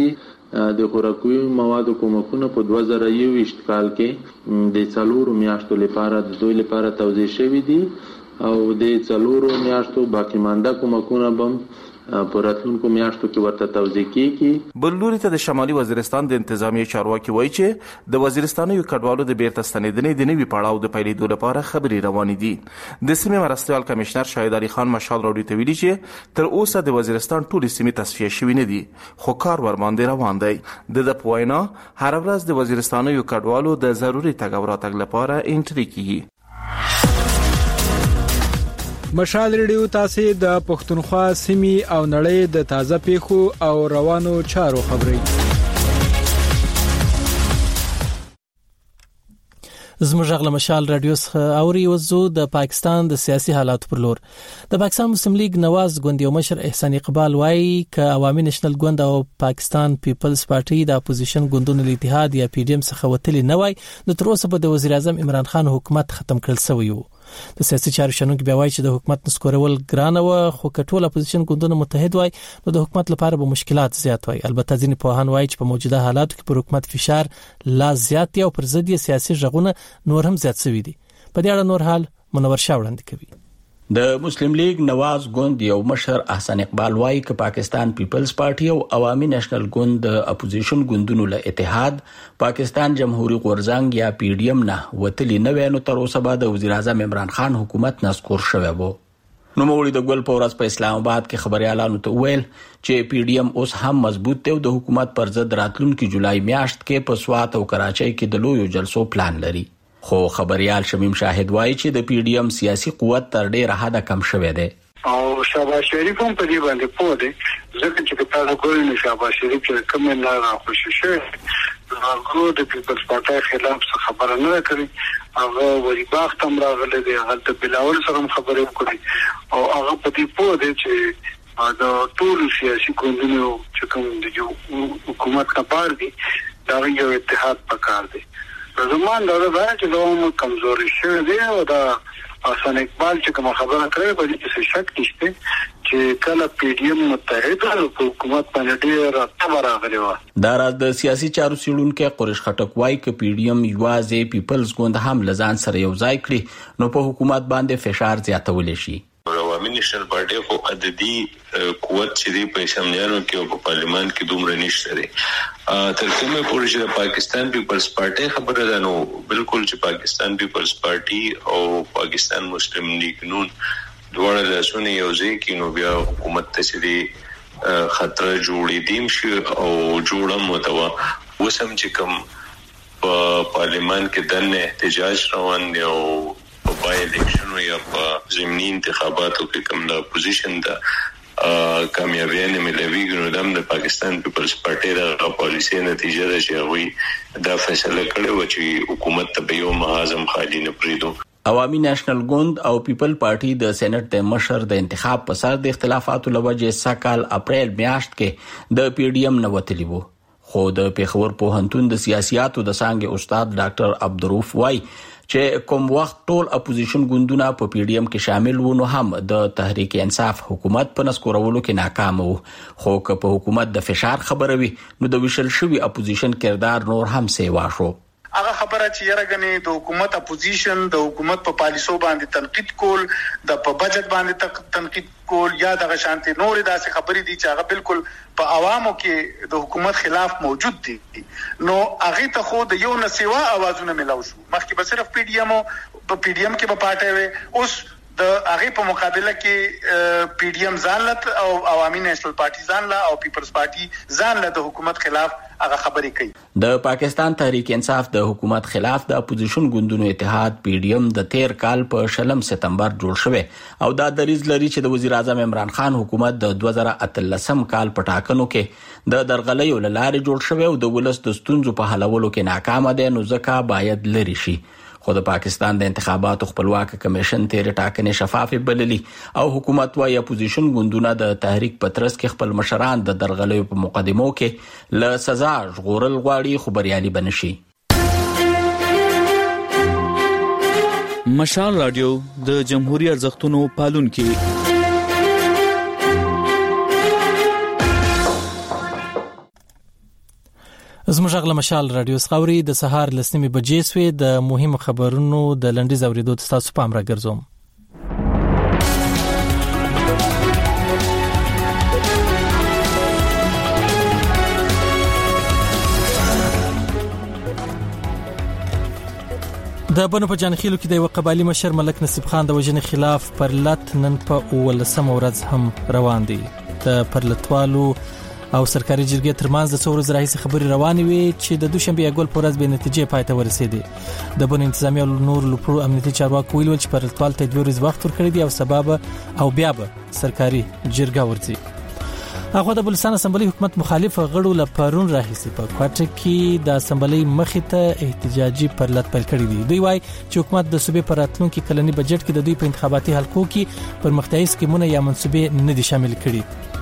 د خوراکي موادو کومکونه په 2021 کال کې د 4 میاشتو لپاره د دوی لپاره توزیع شوي دي او د 4 میاشتو باقی مانده کومکونه بم په راتلونکو میاشتو کې ورته توزیع کیږي. بل لوري ته د شمالي وزیرستان د انتظامی چارواکي وایي چې د وزیرستاني کډوالو د بیرته ستنیدنې د نوي پړاو د پیلېدو لپاره خبرې روانې دي. د سیمې مرستیال کمشنر شاهد علي خان مشال راډیو ته ویلي چې تر اوسه د وزیرستان ټولې سیمې تصفیه شوې نه دي خو کار ورباندې روان دی. د پوینا هر ورځ د وزیرستاني کډوالو د ضروري تګ او راتګ لپاره انټری کیږي. مشال ریډیو تاسو د پښتونخوا سیمې او نړۍ د تازه پیښو او روانو چارو خبري. زموږ غږ مشال رادیو څخه اوري وزو د پاکستان د سیاسي حالات پر لور. د پاکستان مسلم لیگ نواز ګوند یو مشر احسان اقبال وايي ک عوامي نېشنل ګوند او پاکستان پیپلز پارټي د اپوزیشن ګوندونو الاتحاد یا پی ډی ایم څخه وتلی نه وای نو تر اوسه به د وزیر اعظم عمران خان حکومت ختم کړل شوی وو. د سیاسي چارو شنونکو بیا وایي چې د حکومت نسکورول ګرانه و خو کټول اپوزیشن ګوندونه متحد وای نو د حکومت لپاره به مشکلات زیات وای. البته ځینې پوهان وایي چې په موجوده حالاتو کې پر حکومت فشار لا زیات دی او پر ضد سیاسي ژغونه نور هم زیات شوي دي. په دې اړه نور حال منور شاه وړاندې کوي. د مسلم لیگ نواز ګوند یو مشر احسان اقبال وايي چې پاکستان پیپلز پارټي او عوامي نېشنل ګوند د اپوزیشن ګوندونو له اتحاد پاکستان جمهوریت غورځنګ یا پی ډی ایم نه وتلی نه وینو تر اوسه به د وزیر اعظم عمران خان حکومت نسکور شوی وو. نو مولوی د ګل په ورځ په اسلام آباد کې خبريالانو ته ویل چې پی ډی ایم اوس هم مضبوط دی او د حکومت پر ضد راتلونکي جولای میاشت کې په سوات او کراچۍ کې د لویو جلسو پلان لري. خو خبريال شمیم شاهد وایي چې د پی ډی ایم سیاسي قوت تر ډیره حده کم شوی دی او شهباز شریف هم په دې باندې پوه دی ځکه چې تاسو ګورئ نو شهباز شریف چې کوم نه راخوشي شي هغه د پیپلز پارټي خلاف خبره نه کوي. هغه وری باغ تم راغله دی هغه د بلاول سره خبرې کوي او هغه په دې پوه دی چې دا ټول سیاسي ګوندونو چې کوم د حکومت کار دي دا یو اتحاد پکار دی. زمان دا چې دوه کمزوري شوی دی او دا احسان اقبال چې کوم خبره کوي په دې کې شک نشته چې کله پی ډی ایم متحد او حکومت باندې ډیر تبر راغلی و. دا راز د سیاسي چارو سیړونکو قریش خټک وايي چې پی ډی ایم یوازې پیپلز ګوند هم لزان سره یو ځای کړي نو په حکومت باندې فشار زیاتول شي. عوامي نېشنل پارټي خو عددي قوت چې دی په اسمبلیانو کې او په پارلیمان کې دومره نشته دی. تر کومه پورې چې پاکستان پیپلز پارټي خبره ده نو بالکل چې پاکستان پیپلز پارټي او پاکستان مسلم لیگ نون دواړه لاسونه یو ځای کې نو بیا حکومت ته چې دی خطر جوړې دیم شي او جوړم متوا وسم چې کوم په پارلیمان کې دنه احتجاج روان دی او په الیکشن یا په ضمني انتخاباتو کې کوم د اپوزیشن د کامیابی نه ملويږي نو د پاکستان پیپلز پارټي د پالیسي نتیجه ده چې وي دا فیصله کړې و چې حکومت ته یو مهاجم خالی نه پریدو. عوامي نېشنل ګوند او پیپل پارټي د سېنات د مشر د انتخاب په سر د اختلافاتو لوجه سکهال اپریل میاشت کې د پی ډی ایم نه وتلی وو. خو د پیښور پوهنتون د سیاسياتو د څانګې استاد ډاکټر عبدالروف وايي چې کوم وخت ټول اپوزیشن ګوندونه په پی ډی ایم کې شامل وو نو هم د تحریک انصاف حکومت په نسکورولو کې ناکام وو. خو که په حکومت د فشار خبره وي نو د وشل شوی اپوزیشن کردار نور هم سیوا شو. هغه خبره چې یرغنی د حکومت اپوزیشن د حکومت په پالیسو باندې تنقید کول د په بجټ باندې تنقید کول یا د شانتي نور داسې خبرې دي چې هغه بالکل په عوامو کې د حکومت خلاف موجود دي نو هغه ته خو د یو نسوا اوازونه ملاو شو. مخکې به صرف پی ډی ایم په پی ډی ایم کې په پارټي وي اوس د هغه په مقابله کې پی ډی ایم ځان لته او عوامي نېشنل پارټي ځان له او پیپلز پارټي ځان له د حکومت خلاف هغه خبرې کوي. د پاکستان تحریک انصاف د حکومت خلاف د اپوزیشن ګوندونو اتحاد پی ډی ایم د 13 کال په 2 سپتمبر جوړ شوی او دا دریز لري چې د وزیر اعظم عمران خان حکومت د 2013 کال په ټاکنو کې د درغلیو لارې جوړ شوی او د ولس د ستونزو په حلولو کې ناکام دي نو ځکه باید لري شي. خو د پاکستان د انتخاباتو خپلواک کمیشن تیر ټاکنې شفاف بللی او حکومت وايي اپوزیشن ګوندونه د تحریک پترس کې خپل مشران د درغلیو په مقدمو کې له سزا ژغورل غواړي خبريالي بنشي. مشال رادیو د جمهوریت ارزښتونو پالونکي. زموږ غل مشال رادیو سخاوري د سهار لسنیمه بجې سوې د مهمو خبرونو د لنډیز اوریدو تاسو پام را ګرځوم. د بنو په جانخیلو کې د یو قبایلی مشر ملک نصیب خان د وژنې خلاف پرلت نن په 19 ورځ هم روان دي. د پرلتوالو او سرکاري جرګې ترمنځ د څو ورځې راهیسې خبرې روانې وي چې د دوشنبه یګل په ورځ به نتیجې پای ته ورسېدې. د بنو انتظامی او نور لپاره امنیتي چارواکو ویل چې پرلتوال ته 2 ورځې وخت ورکړی دی او سبب او بیا به سرکاري جرګه ورځي. هغه د بلوچستان اسمبلی حکومت مخالف غړو لپاره راهیسې په کوټه کې د اسمبلی مخې ته احتجاجي پرلت پیل کړی دی. دوی وايي چې حکومت د صوبې پر راتلونکي کلنی بجټ کې د دوی په انتخاباتي حلقو کې پرمختیايي سکیمونه یا منصوبې نه دي شامل کړي.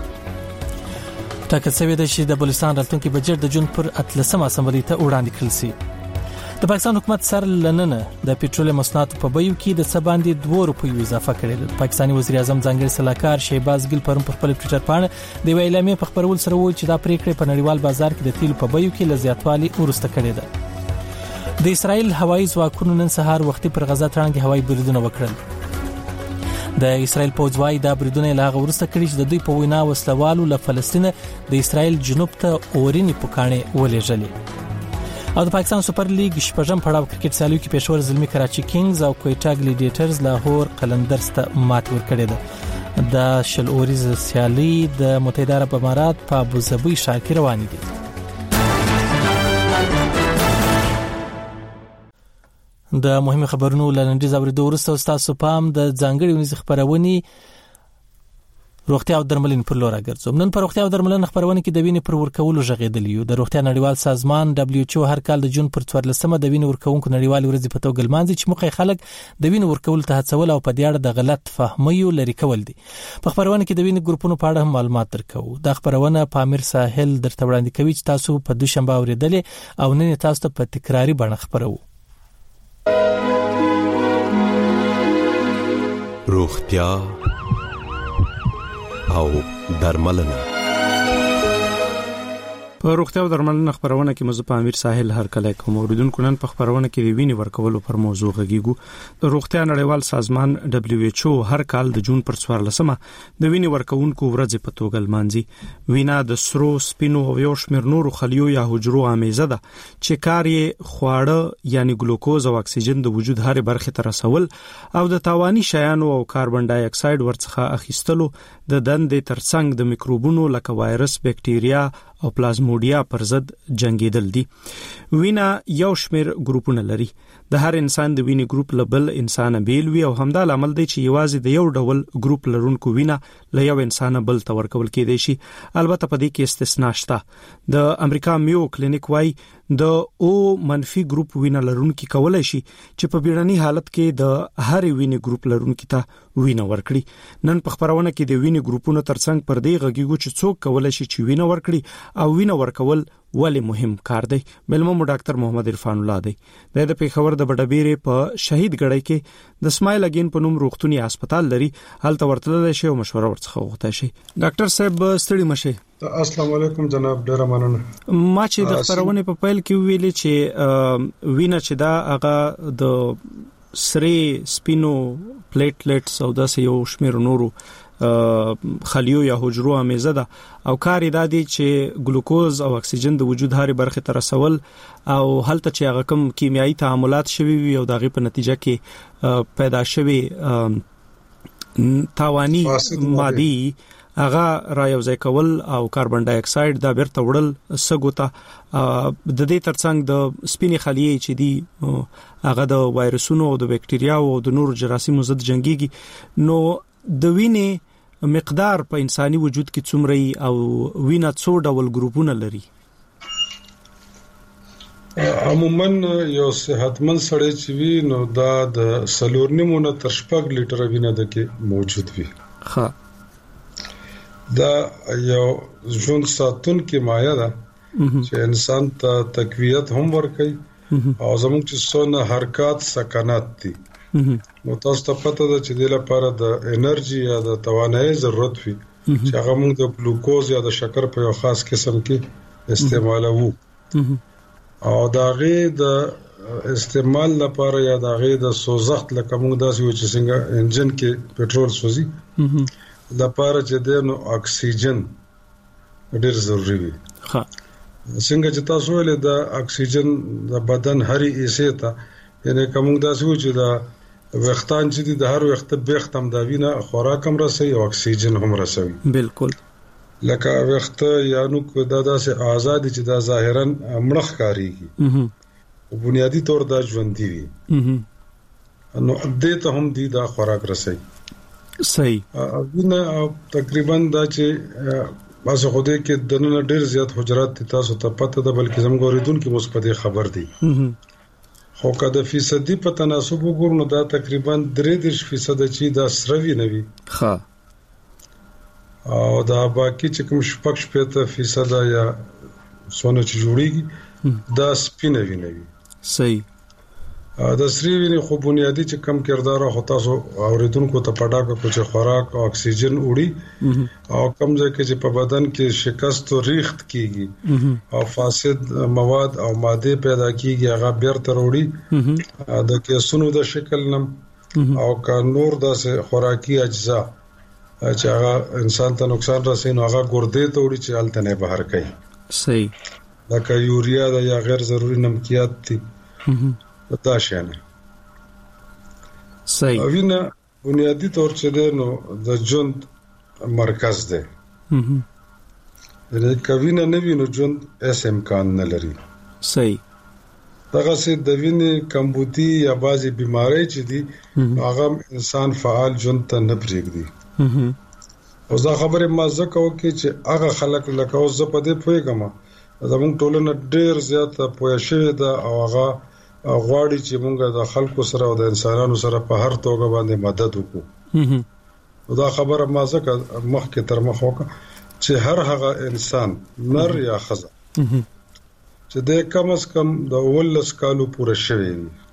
ټاکل شوی دی چې د بلوچستان راتلونکي بجټ د جون پر 13 اسمبلی ته وړاندې کړل شي. د پاکستان حکومت سر لننه د پېټرول مسنات په بیو کې د سباندې 2 روپیو اضافه کړې ده. پاکستاني وزیر اعظم ځانګړي صلاحکار شهباز ګل پرون په خپل ټوئیټر باندې د ویلامې په خبرول سره وویل چې دا پریکړه په نړیوال بازار کې د تیلو په بیو کې لزیاتوالي ورسته کړې ده. د اسرایل هوایي ځواکونو نن سهار وختي پر غزا تړاندې هوایي بریدونه وکړل. د اسرایل پوځ وايي دا بریدونه له هغه ورسته کړي چې د دوی په وینا وسلوالو له فلسطین د اسرایل جنوب ته اورینی پکانې ولېږلې. او د پاکستان سپر لیګ شپږم پړاو کرکټ سیالیو کې پېښور زلمی کراچي کینګز او کویټا ګلیډیټرز لاهور قلندرز ته مات ورکړې ده. د شل اوریز سیالي د متحده عرب امارات په ابوظبي ښار کې روانې دي. د مهمه خبرونو لنډیز اوریدو وروسته تاسو پام د ځانګړي ونیز خبرونه روغتیا او درملنې پر لور راګرځوم. نن پر روغتیا او درملنې خبرونه کې د وینې پر ورکولو ژغېدلی یو. د روغتیا نړیوال سازمان WHO هر کال د جون پر 14مه د وینې ورکوونکو نړیوال ورځ په توګه لمانځي چې موخه خلک د وینې ورکولو ته هڅول او په دې اړه د غلط فهمیو لري کول دي. په خبرونه کې د وینې ګروپونو په اړه هم معلومات درکو. دا خبرونه پامیر ساحل درته وړاندې کوي چې تاسو په دوشنبه اوریدلې او نن تاسو ته په تکراری بڼه خبرو. روغتیا او درملنه. په روغتیا او درملنه خبرونه کې مزه په امیر ساحل هر کله کوم اوریدونکو نن په خبرونه کې د وینې ورکولو پر موضوع غږیږو. د روغتیا نړیوال سازمان WHO هر کال د جون پر 14مه د وینې ورکوونکو ورځ په توګه لمانځي. وینا د سرو سپینو او یو شمېر نورو خلیو یا حجرو امیزه ده چې کار یې خواړه یعنی ګلوکوز او اکسیجن د وجود هر برخه ته رسول او د تاواني شیانو او کاربن ډای اکساید ورڅخه اخیستلو د دندې ترڅنګ د میکروبونو لکه وایرس، بکټیریا او پلازمودیا پر ضد جنگیدل دي. وینا یو شمېر ګروپونه لري. د هر انسان د وینې ګروپ لبل انسان بیل وي او همدا لامل دی چې یوازې د یو ډول ګروپ لرونکو وینا له یو انسان بل ته ورکول کېدای شي. البته په دې کې استثناء شته. د امریکا میو کلینیک وايي د او منفي ګروپ وینا لرونکو کولای شي چې په بیړني حالت کې د هر وینې ګروپ لرونکو ته وینا ورکړي. نن په خبرونه کې د وینې ګروپونو ترڅنګ پر دې غږیږو چې څوک کولای شي چې وینا ورکړي او وینا ورکول ولې مهم کار دی. ملمو ډاکټر محمد عرفان الله دی. د پیښور د بډبیرې په شهید ګړی کې د سمایل اگین په نوم روغتونی هسپتال لري. هلته ورتلل شي او مشوره ورڅخه وغوښته شي. ډاکټر صاحب ستړي مشه. السلام علیکم جناب، ډیر مننه. ما چې د خبرونه په پیل کې ویلې چې وینا چې دا هغه د سری سپینو پلیټلیټس او داسې یو شمېر نورو خلیو یا حجرو امیزه ده او کار دا دی چې ګلوکوز او اکسیجن د وجود هر برخه ته رسول او هلته چې هغه کوم کیمیاوي تعاملات شوي وي او دغه په نتیجه کې پیدا شوي تاواني مادي هغه را یو ځای کول او کاربن ډای اکساید دا بیرته وړل سګوتا د دې ترڅنګ د سپینې خلیې چې دی هغه د وایرسونو او د بکټریاو او د نورو جراثیمو ضد جنگيږي. نو د وینې مقدار په انساني وجود کې څومره او وینا څو ډول ګروپونه لري؟ عموما یو صحتمند سړی چې وي نو دا د 4.5 تر 6 لیټر وینه د کې موجود وي. ها دا یو ژوند ساتون کې مایه ده چې انسان ته تقویت هم ورکوي او زموږ چې څونه حرکات سکنات دي نو تاسو ته پته ده چې د لپاره د انرژي یا د توانایي ضرورت وي چې هغه موږ د ګلوکوز یا د شکر په یو خاص قسم کې استعمالوو. او داغه د استعمال لپاره یا داغه د سوزخت لکه موږ داسې و چې څنګه انجن کې پټرول سوزي لپاره چې د اکسیجن ډېر ضروری وي. ها څنګه چې تاسو ولې د اکسیجن د بدن هرې حصے ته یعنی کوم داسې و چې د وختان چې د هر وخت به ختم دا وینه خوراک هم رسي او اکسیجن هم رسوي. بالکل لکه وخت یا نو دا داسې آزادي چې دا ظاهرا مړخ کاریږي بنیادی طور دا ژوند دی نو دې ته هم دی دا خوراک رسي. صحیح. وینه تقریبا دا چې باسه خوده کې دنه ډېر زیات حجرات تاسو ته پته ده بلکې زموږ اوریدونکو مثبت خبر دي. خو کده فیصدي په تناسب وګورو نو دا تقریبا 3% چې دا سروي نه وي. ها او دا باقي چې کوم 6% یا سونه چې جوړيږي دا سپینه ویني. صحیح. دا سری ویني خو بنیادی چې کم کردار او تاسو اوریدونکو ته پټاکه کوچ خوراک او اکسیجن وړي او کم ځای کې چې په بدن کې شکست او ریخت کیږي او فاسد مواد او ماده پیدا کیږي هغه بیرته وړي د کیسونو د شکل نم او کا نور د خوراکي اجزا چې هغه انسان ته نقصان رسوي نو هغه ګردې ته وړي چې حالت نه بهر کوي. صحیح. لکه یوریا دا یا غیر ضروری نمکیات دي دا شانه. صحیح. وینه بنیادی طور چې ده نو د ژوند مرکز ده. د کوینه نه وینو ژوند اس امکان نه لري. صحیح. دغه سي د وینې کمبودي یا بعضي بيمارۍ چې دي هغه انسان فعال ژوند ته نه پرېږدي. او دا خبره ما زکه وکي چې هغه خلک لکه اوس زه په دې پوهیږم زموږ ټولنه ډېر زیات پوهه شوې ده او هغه غواړي چې موږ د خلکو سره او د انسانانو سره په هر توګه باندې مدد وکړو. دا خبره ما زکه مخکې تر مخ وکړه چې هر هغه انسان نر یا ښځه چې د کم از کم د 18 کالو پوره شوی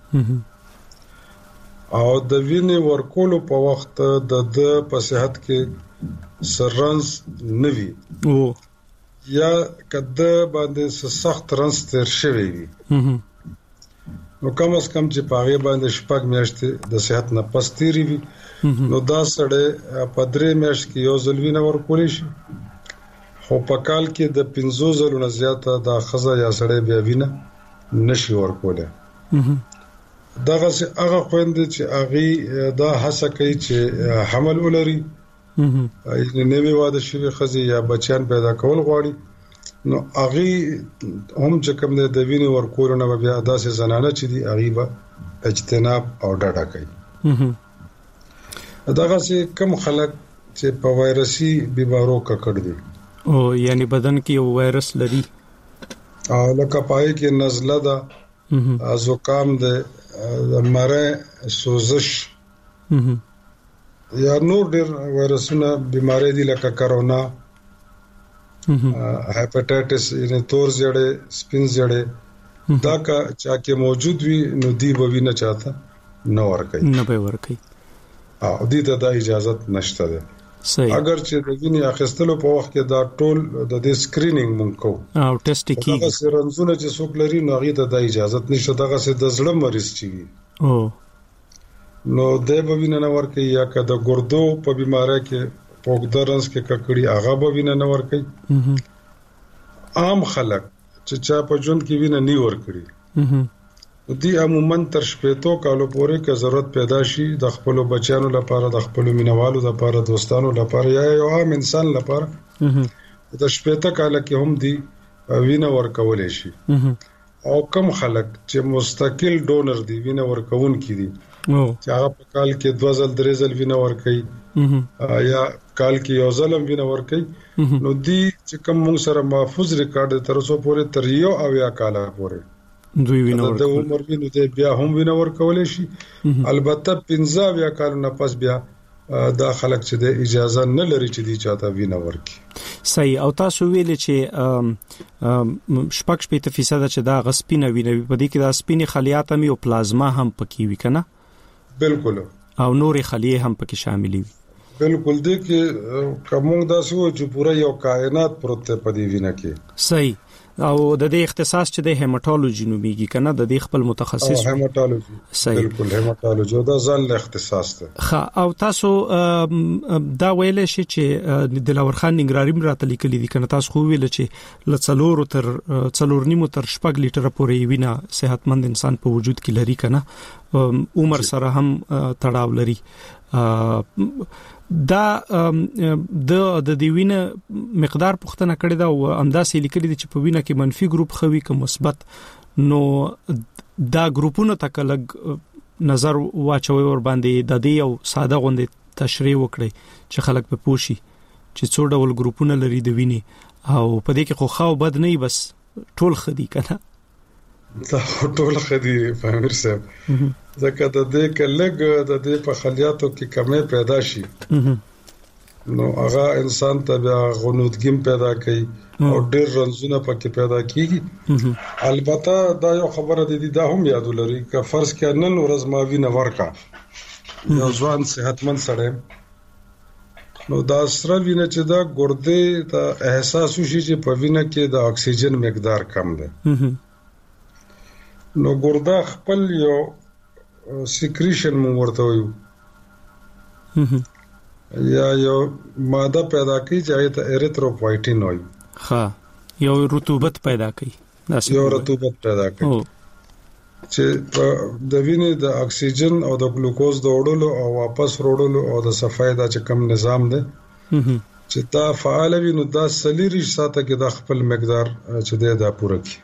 او د وینې ورکولو په وخت د په صحت کې سرنس نوي یا کده باندې سخت رنس تر شوی وي نو کم از کم چې پاغه باندې شپږ میاشتې د صحت نه پس تیری وي نو دا سړی په 3 میاشت کې یو ځل وینه ورکول شي خو په کال کې د 15 ځلو نه زیاته د خزه یا سړی بیا وینه نشي ورکوله. دغه هغه خويندې چې هغه دا هڅه کوي چې حمل ولري نوې واده شوی خزه یا بچیان پیدا کول غواړي نو هغه هم چې کوم د وینې ورکول نه بیا داسې زنانه چې دی هغه به اجتناب او ډاډه کوي. دغه چې کوم خلک چې په وایرسي بیمارو ککړ دي او یعنی بدن کې یو وایرس لري او لکه پای کې نزله ده زکام ده مره سوزش یا نور ډیر وایرسونه بیماری دي لکه کرونا هپاتایټس یعنی تور زړې سپین زړې دا کا چا کې موجود وي نو دی به وینه چاته نه ورکي او دې ته د اجازه نشته ده. صحیح. اگر چې د وینې اخیستلو په وخت کې دا ټول د دې سکرینینګ مونږ کوو او ټیسټ کیږي دا سرنزونه چې څوک لري نو هغه ته د اجازه نشته دغه څه د زړه مریض چي نو د بوینه نه ورکي یا کده ګردو په بیماری کې پوګدرنس کې ککړی هغه بوینه نه ورکي. عام خلک چې چا په ژوند کې وینه نه ورکړي دي عموما تر شپېتو کالو پورې کې ضرورت پیدا شي د خپل بچیانو لپاره د خپل مینوالو لپاره دوستانو لپاره یا یو عام انسان لپاره د شپېته کال کې هم دي وینه ورکول شي. او کم خلک چې مستقل ډونر دي وینه ورکون کی دي چې هغه په کال کې 2 ځل 3 ځل وینه ورکړي یا کال کې یو ځل وینه ورکړي نو دي چې کوم موږ سره محفوظ ریکارډ تر اوسه پورې تر یو اویا کال پورې دوی وینه ورکړي د عمر وینه د بیا هم وینه ورکول شي. البته 15 بیا کال نه پس بیا دا خلک چې د اجازه نه لري چې دی چاته وینه ورکړي. صحیح. او تاسو ویل چې شپږ 50% چې دا غسپینه وینه په دې کې دا سپینې خلیات هم او پلازما هم پکې وي کنه. بالکل. او نورې خلیې هم پکې شاملې وي. بالکل دې کې کومه داسې و چې پوره یو کائنات پروت په دې وینه کې. صحیح. او د دې اختصاص چې د هیماتولوژي نوميږي کنه د دې خپل متخصص هیماتولوژي. صحیح. بالکل هیماتولوژي دا ځان له اختصاص ته. او تاسو دا ویل شي چې د دلاور خان ننګرهاري راته لیکلي دي کنه تاسو خو ویل چې ل 4 تر 4 نیمو تر 6 لیټر پورې وینه صحتمند انسان په وجود کې لري کنه عمر سره هم تړاو لري. دا د دې وینه مقدار پوښتنه کړې ده او انداسې لیکلي دي چې په وینه کې منفي ګروپ خوي که مثبت نو دا ګروپونه تکلګ نظر واچوي ور باندې د دې یو ساده غونډه تشریح وکړي چې خلک په پوښي چې څو ډول ګروپونه لري د وینې او په دې کې خو خاو بد نه بس ټول خدي کنه دا ټول خدي فامیر صاحب ځکه د دې کلګ د دې په خلیاتو کې کمې پیدا شي نو هغه انسان ته بیا غنودګیم پیدا کوي او ډېر رنځونه پکې پیدا کیږي. البته دا یو خبره دي دا هم یاد ولري چې فرض کې نن ورځ ما وینه ورکا یو ځوان صحتمند سره نو دا سره وینه چې دا ګردې ته احساس وشي چې په وینه کې د اکسیجن مقدار کم ده نو ګرده خپل یو سیکریشن مو ورته وایو یا یو ماده پیدا کوي چې ته ایریتروپویټین وایي. ها یو رطوبت پیدا کوي. یو رطوبت پیدا کوي چې د وینې د اکسیجن او د ګلوکوز د وړلو او واپس وړلو او د صفای د چکم نظام ده چې دا فعال وي نو دا سلیری ساته کې د خپل مقدار چې دا پوره کی.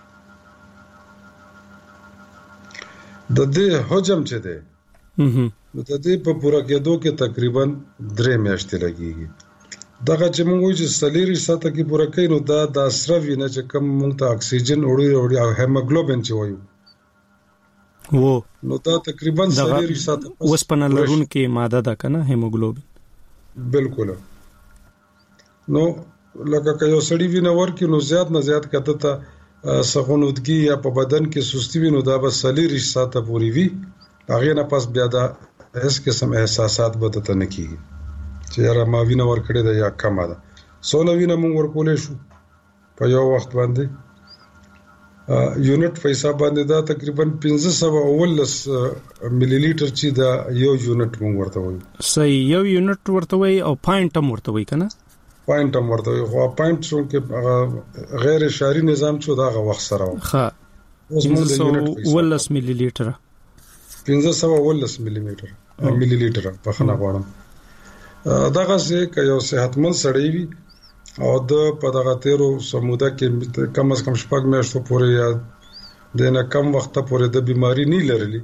د دې حجم چې ده د دې په پوره کېدو کې تقریبا 3 میاشتې لګيږي. دغه چې موږ چې سلیری ساته کې پوره کوي نو دا د اسره وینه چې کم موږ ته اکسیجن وړي او هیموګلوبین چې وایو وو نو دا تقریبا سلیری ساته وسپنه لرونکې ماده ده کنه هیموګلوبین. بالکل. نو لکه که یو سړی وینه ورکړي نو زیات نه زیات کته ته سخونودګي یا په بدن کې سستی وینو دا بس سلیری ساته پوری وی هغه نه پس بیا دا هیڅ قسم احساسات به ته نه کیږي چې یاره ما وینه ورکړې ده یا کم ده. سونه وینه مونږ ورکولې شو په یو وخت باندې یونټ په حساب باندې دا تقریبا 1519 ملي لیټر چې دا یو یونټ مونږ ورته وایو. صحیح. یو یونټ ورته وایي او پاینټ هم ورته وایي کنه پاینټ هم ورته وي خو پاینټ څو کې غیر اشاري نظام څو دا وخت سره و. ها اوس موږ د یونټ 15 ملي لیټر 1519 ملي لیټر په خنا غواړم. دغه څه کې یو صحتمند سړی وي او د په دغه تیرو سموده کې کم از کم شپږ میاشتو پورې یا د نه کم وخت پورې د بیماری نه لرلی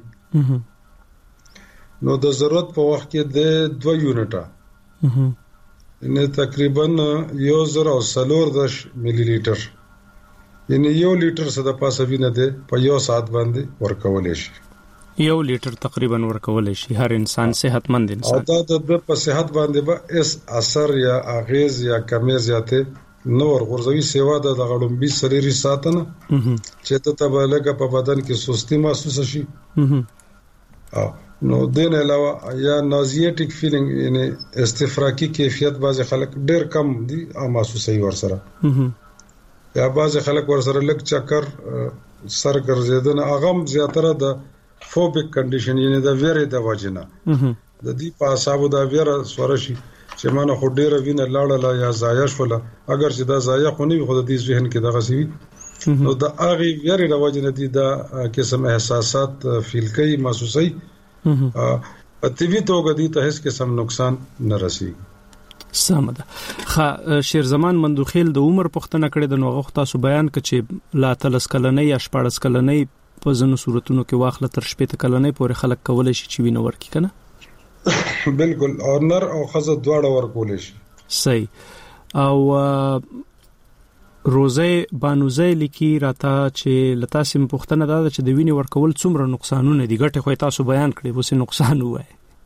نو د ضرورت په وخت کې د 2 یونټه نه تقریبا 1040 ملي لیټر یعنی 1 لیټر څخه د پاسه وینه ده په یو ساعت باندې ورکول شي. 1 لیټر تقریبا ورکول شي هر انسان صحتمند انسان. او دا د په صحت باندې به اس اثر یا اغیز یا کمی زیاته نور غورځوي سیوا د غړومبي سریری ساتنه چې ته تبلګه په بدن کې سستی محسوس شي نو دین علاوه یا نازیټیک فیلینګ یعنی استفراقی کیفیت بعض خلک ډیر کم دي او محسوسي ورسره یا بعض خلک ورسره لک چکر سر ګرځیدنه اغم زیاتره د فوبیک کنډیشن یعنی د ویری د وجنه د دې په حساب د ویره سورشي چې مانه خو ډیر وینه لاړه یا ضایع شوله اگر چې دا ضایع خو نه وي خو د دې ذهن کې دغه سی نو د اغي ویری د وجنه دي دا قسم احساسات فیل کوي محسوسي اتوی توګه دي ته هیڅ قسم نقصان نه رسیږي. سمده. خا شیر زمان مندوخیل د عمر پختنه کړي د نوغه تاسو بیان ک چې لا تلس کلنې یا 14 کلنې په ځینو صورتونو کې واخله تر 15 کلنې پورې خلک کولای شي چې وینه ورکړي کنه. بالکل او نر او خزه دواړه ورکول شي. صحیح. او روزه بانوزه لیکي راته چې لتا سیم پختنه دا چې د وینې ورکول څومره نقصانونه دي ګټه خو تاسو بیان کړی وسه نقصان وای.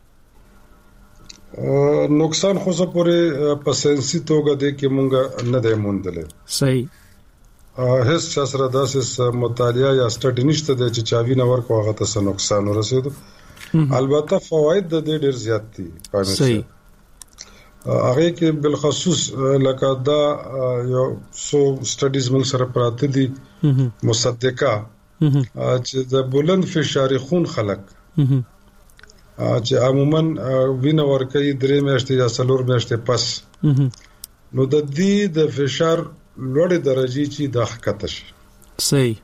نقصان خو څه پورې په سنسي توګه د کې مونږ نه دی موندل. صحیح. هیڅ چا سره داسې مطالعه یا سټډي نشته د چې چاوی نه ورکو هغه ته نقصان ورسېدو. البته فواید د دې ډیر زیات دي. صحیح. هغه کې بالخصوص لکه دا یو سو سټډیز موږ سره پراته دي مصدقه چې د بلند فشار خون خلق چې عموما وینه ورکوي 3 میاشتې یا 4 میاشتې پس نو د دې د فشار لوړ درجه چې د حقیقت شي صحیح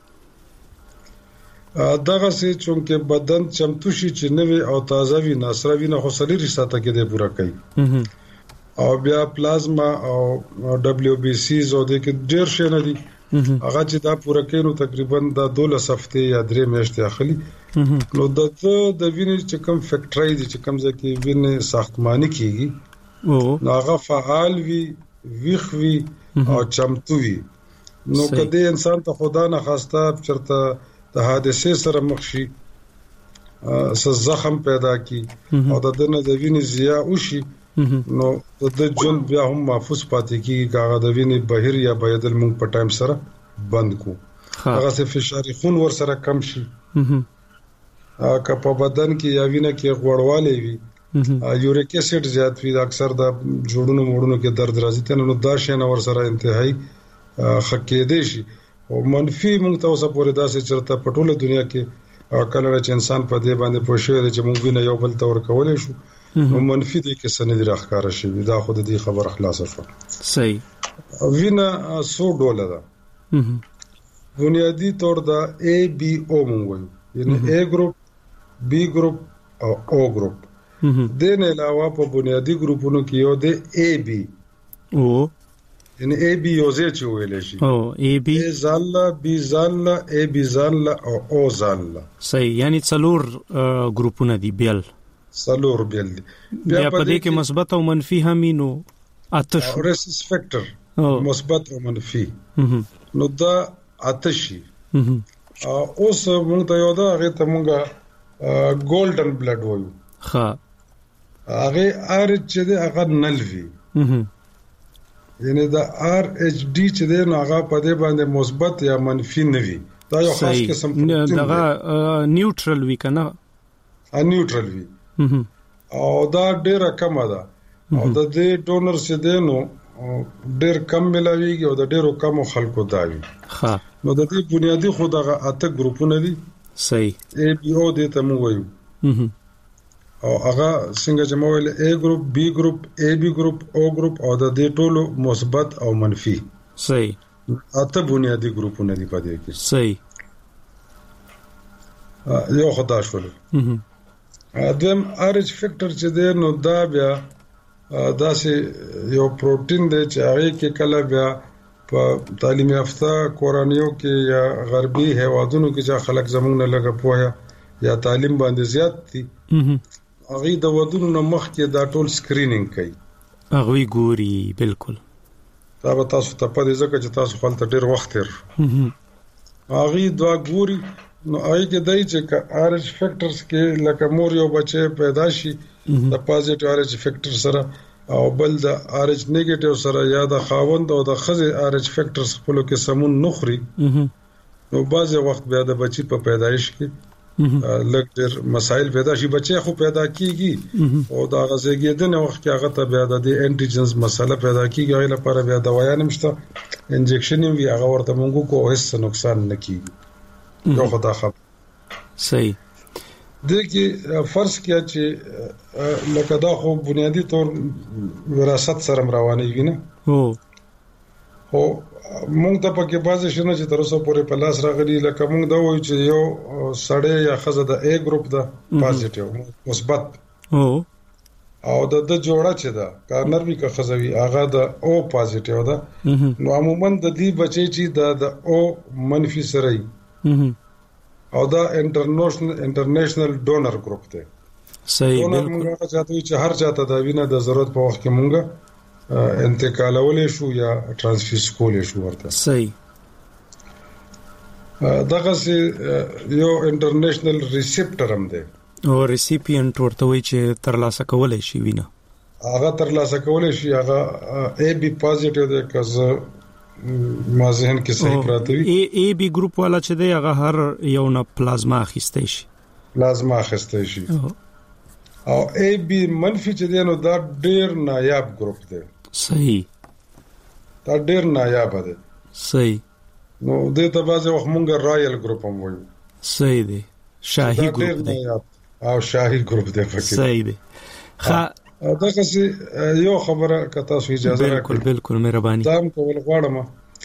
دغه سي چې بدن چمتو شي چې نوې او تازه وي ناسره وي نه خو سلیری ساته کې د پورا کوي او بیا پلازما او دبليو بي سي زو د کې ډیر شي نه دي هغه چې دا پورا کوي نو تقریبا د 12 هفته یا 3 میاشتې اخلي نو د وینې چې کوم فیکټري دي چې کوم ځکه وینې ساختماني کیږي نو هغه فعال وي ویخ وي او چمتو وي نو کله انسان ته خدا نه خواسته چرته د حادثه سره مخ شي زخم پیدا کی او د دنه د وینې زیات وشي نو د جون بیا هم محفوظ پاتې کیږي کاغه د وینې بهر یا بيدل مونږ په ټایم سره بند کو هغه سه فشار خون ور سره کم شي که په بدن کې یا وینې کې غوړوالی وي یوریک اسید زیات وي اکثر د جوړونو موړونو کې درد راځي ته نو دا شین ور سره انتهایی خکېدې شي او منفي موږ ته اوسه پورې داسې چرته په ټوله دنیا کې کله چې انسان په دې باندې پوښیږي چې موږ نه یو بل تور کولای شو نو منفي دې کې سند راخاره شي دا خود دې خبر خلاص شو صحیح وینا 100 ډوله ده بنیادی طور دا A B O موږ یعنی A ګروپ B ګروپ او O ګروپ د نه علاوه په بنیادی ګروپونو کې یو د A B او یعنی A B یوزه چې ویل شي او A B زاله B زاله A B زاله او O زاله صحیح یعنی څلور ګروپونه دي بیل څلور بیل دي بیا په دې کې مثبت او منفي هم نو آتش ریسس فیکٹر مثبت او منفي نو دا آتشي اوس موږ ته یو دا هغه ته موږ ګولډن بلډ وایو ها هغه ار چې دا هغه نلوي یعنی دا آر ایچ ډی چې دی نو هغه په دې باندې مثبت یا منفي نه وي دا یو خاص قسم دغه نیوټرل وی کنه نیوټرل وی او دا ډیره کم ده او د دې ډونر چې دی نو ډیر کم ملاویږي او د ډیرو کم خلکو دا وي ها نو د دې بنیادی خو دغه اته ګروپونه دي صحیح A B O دې ته مو وایو او هغه څنګه چې مویل A ګروپ B ګروپ A B ګروپ O ګروپ او د دې ټولو مثبت او منفي صحیح اته بنیادی ګروپونه دي په دې کې صحیح یو خدای شول ادم RH فیکٹر چې دی نو دا بیا داسې یو پروتین دی چې هغه کې کله بیا په تعلیم یافته کورانیو کې یا غربي هیوادونو کې چې خلک زمونږ نه لګه پوهه یا تعلیم باندې زیات دي هغه د ودونو نه مخکې دا ټول سکرینینګ کوي هغه ګوري بالکل دا به تاسو ته پدې ځکه چې تاسو خپل ډیر وخت تیر هغه دا ګوري نو هغه کې دای چې RH فیکټرز کې لکه مور یو بچي پیدا شي د پازیټیو RH فیکټر سره او بل د RH نیگیټیو سره یا د خاوند او د خزه RH فیکټرز خپل کې سمون نخري نو بعضی وخت بیا د بچي په پیدایش کې لږ ډېر مسائل پیدا شي بچي خو پیدا کیږي او دا غزګیدنه وخت کې هغه ته بیا د انټیجنز مسله پیدا کیږي هغه لپاره بیا دوايان نشته انجکشن وی هغه ورته مونږ کو هیڅ نقصان نه کیږي یو خدای خبر صحیح دغه فرض کیا چې لکه دا خو بنیادی طور وراثت سره روانيږي نه هو مونږ ته پکې بازه شنه چې تر اوسه پورې په لاس راغلي لکه مونږ دا وایو چې یو سړی یا خزه د A ګروپ ده پازیټیو مثبت او د جوړه چې ده کارنر وی که خزوي هغه د O پازیټیو ده نو عموما د دې بچي چې د O منفي سره او دا انټرنیشنل ډونر ګروپ ده صحیح بالکل موږ چاته چې هر چاته د وینې د ضرورت په وخت کې موږ انتقالولې شو یا ترانسفیوز کولې شو ورته صحیح دغه یو انټرنیشنل ریسپټر هم ده او ریسیپینټ ورته وی چې ترلاسه کولای شي وینه هغه ترلاسه کولای شي هغه AB پازیټیو ده کزه ما ذهن کې صحیح پراته وي AB ګروپ والا چې دی هغه هر یو نه پلازما اخیستای شي پلازما اخیستای شي او اي بي منفي چې دی نو دا ډیر نایاب ګروپ دی. صحیح. دا ډیر نایاب دی. صحیح. نو د ته بازه وخت مونږه رائل ګروپ هم وایو. صحیح دی. شاهي ګروپ دی او شاهي ګروپ دی پکې. صحیح دی. دا څه یو خبره کته سو اجازه راکړئ. بالکل مهرباني. دا کول غواړم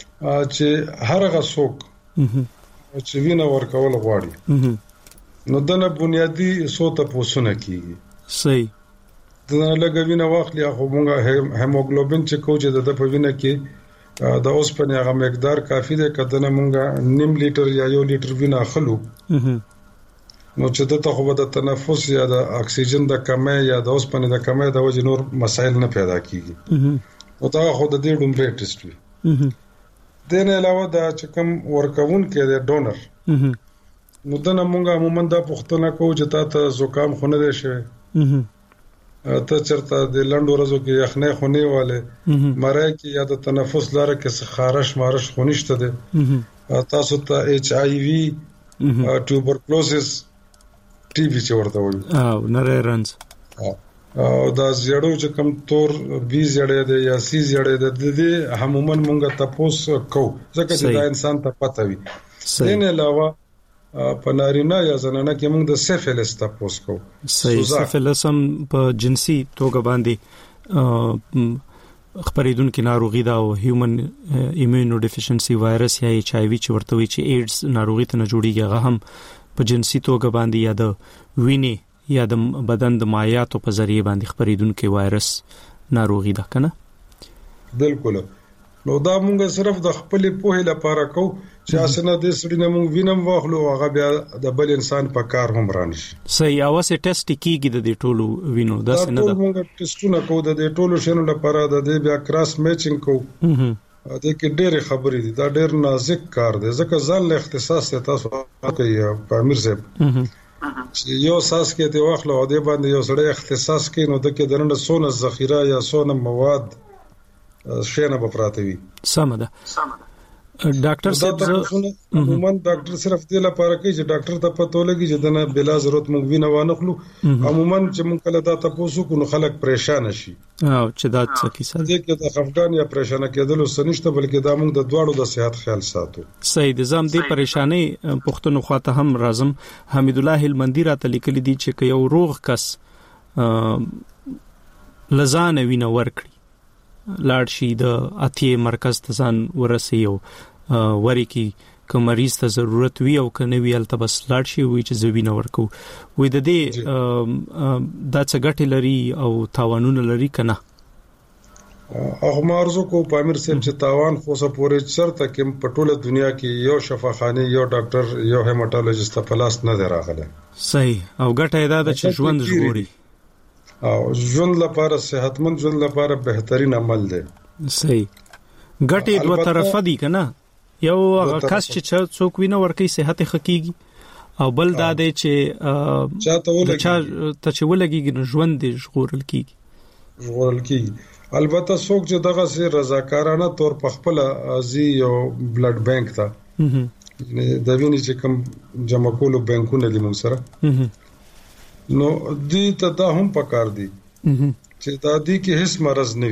چې هرغه څوک چې وینه ورکول غواړي نو دنه بنیادی سوته پوسونه کیږي. صحیح. دنه لګوینه واخلي خو مونږه هیموګلوبین چې کوجه د په وینه کې د اوسپنې هغه مقدار کافي دی کدنه مونږه نیم لیټر یا یو لیټر وینه اخلو نو چې دته خو د تنفس یا د اکسیجن د کمی یا د اوسپنې د کمی د وجې نور مسایل نه پیدا کیږي او دا خو د دې ډومبري ټیسټ وي. دنه علاوه دا چې کوم ورکون کې د ډونر نو دنه مونږه عموما د پښتنه کو چې ته زکام خونه دي شي ته چرته د لندو ورځو کې یخنه خونه والے مړای کې یا د تنفس لاره کې خارش مارش خونشته ده تاسو ته ایچ آی وی ټوبرکلوزس ټي بي چې ورته وایي او نری رنز او دا زیړو چې کوم تور بي زیړې ده یا سي زیړې ده د دې عموما مونږه تاسو کو ځکه چې دا انسان ته پته وي. دین علاوه په نارینه یا زنانه کې موږ د سیفیلس تاسو کو. صحیح. سیفیلس هم په جنسي توګه باندې خبرېدونکو ناروغي دا او هیومن ایمونو ډیفیشنسي وایرس یا ایچ آی وی چې ورته وي چې ایډز ناروغي ته نه جوړیږي هغه هم په جنسي توګه باندې یا د وینې یا د بدن د مایعاتو په ذریعہ باندې خبرېدونکو وایرس ناروغي ده کنه. بالکل. نو دا مونږ صرف د خپل پوهې لپاره کو چې اسنه د سړي نه مونږ وینم واخلو هغه بیا د بل انسان په کار هم رانشي. صحیح. اوسه ټیسټ کیږي د دې ټولو وینو دا څنګه ده. مونږ ټیسټونه کو د دې ټولو شنو لپاره د دې بیا کراس میچینګ کو. دا کې ډېر خبرې دي. دا ډېر نازک کار دی ځکه ځان له اختصاص ته تاسو کوي په امیر صاحب چې یو ساس کې ته واخلو او دې باندې یو سړی اختصاص کوي نو د کې درنه سونه ذخیره یا سونه مواد شینه به پراته وي. سم ده. ډاکټر صاحب عموما ډاکټر صرف دې لپاره کوي چې ډاکټر ته پته ولګي چې دنه بلا ضرورت موږ وینه وانخلو. عموما چې موږ کله دا تاسو کو نو خلک پریشان شي او چې دا څه کیسه ده کې د خفګان یا پریشان کېدل سنشته بلکې دا موږ د دواړو د صحت خیال ساتو. صحیح. د زم دې پریشانی پښتون خواته هم راځم. حمید الله هلمندی راته لیکلي دي چې یو روغ کس لزان وینه ورکړي لاړ شي د اتي مرکز ته ځان ورسي او وری کې کوم مریض ته ضرورت وي او کنه وی الته بس لاړ شي وي چې زوینه ورکو وې د دې دا څه ګټه لري او تاوانونه لري کنه. هغه مرزو کو پامیر سیم چې تاوان خو سه پورې چرته کې په ټوله دنیا کې یو شفاخانه یو ډاکټر یو هیماتولوژیست په لاس نه دراغله. صحیح. او ګټه دا د ژوند ژغوري او ژوند لپاره صحتمند ژوند لپاره بهترین عمل دی. صحیح. ګټه دوه طرفه دي کنه. یو هغه کس چې څوک وینه ورکي صحت خکېږي او بل دا دی چې چاته چې ولګي ژوند دې ژغورل کیږي. البته څوک چې دغه سي رضاکارانه تور په خپل ازي یو بلډ بانک ته د وینې چې کوم جمع کولو بانکونه دي موږ سره نو دې ته دا هم پکار دي چې دا دې کې هیڅ مرز نه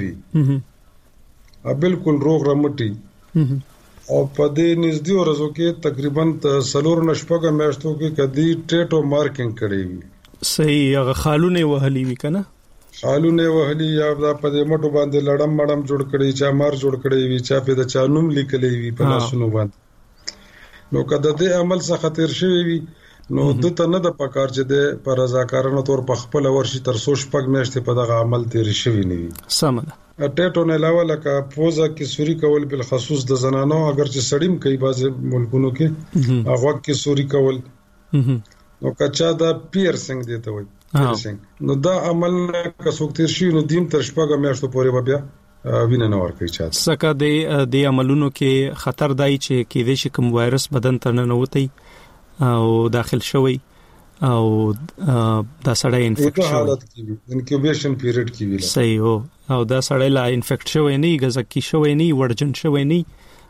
وي بالکل روغ رمټي او په دې نږدې ورځو کې تقریبا 3 نشپګه میاشتو کې کدي ټیټو مارکینګ کړی وي. صحیح. هغه خالونه وهلي وي کنه. خالونه وهلي یا په دې مټو باندې لړم مړم جوړ کړی چا مار جوړ کړی وي چا په د چانوم لیکلې وي په لاسونو باندې نو کله دې عمل څخه خطر شوی وي نو د ته نه د پکار چې د پر رضاکارانه تور په خپل ورشي تر سو شپږ میاشتې په دغه عمل تیر شوی نه وي. سم ده. ټیټو نه علاوه لکه پوزا کې سوري کول بل خصوص د زنانو اگر چې سړیم کوي باز ملکونو کې هغه کې سوري کول نو کچا دا پیرسنګ دی ته وایي پیرسنګ نو دا عمل که څوک تیر شي نو دیم تر شپږ میاشتو پورې بیا وینه نه ورکوي چاته. سکه د عملونو کې خطر دی چې کې د شکم وایرس بدن ته نه نوتي او داخل شوی او دا سړی انفیکټ شوی انکیوبیشن پیریډ کې ویل. صحیح. او دا سړی لا انفیکټ شوی نه غزکی شوی نه ورجن شوی نه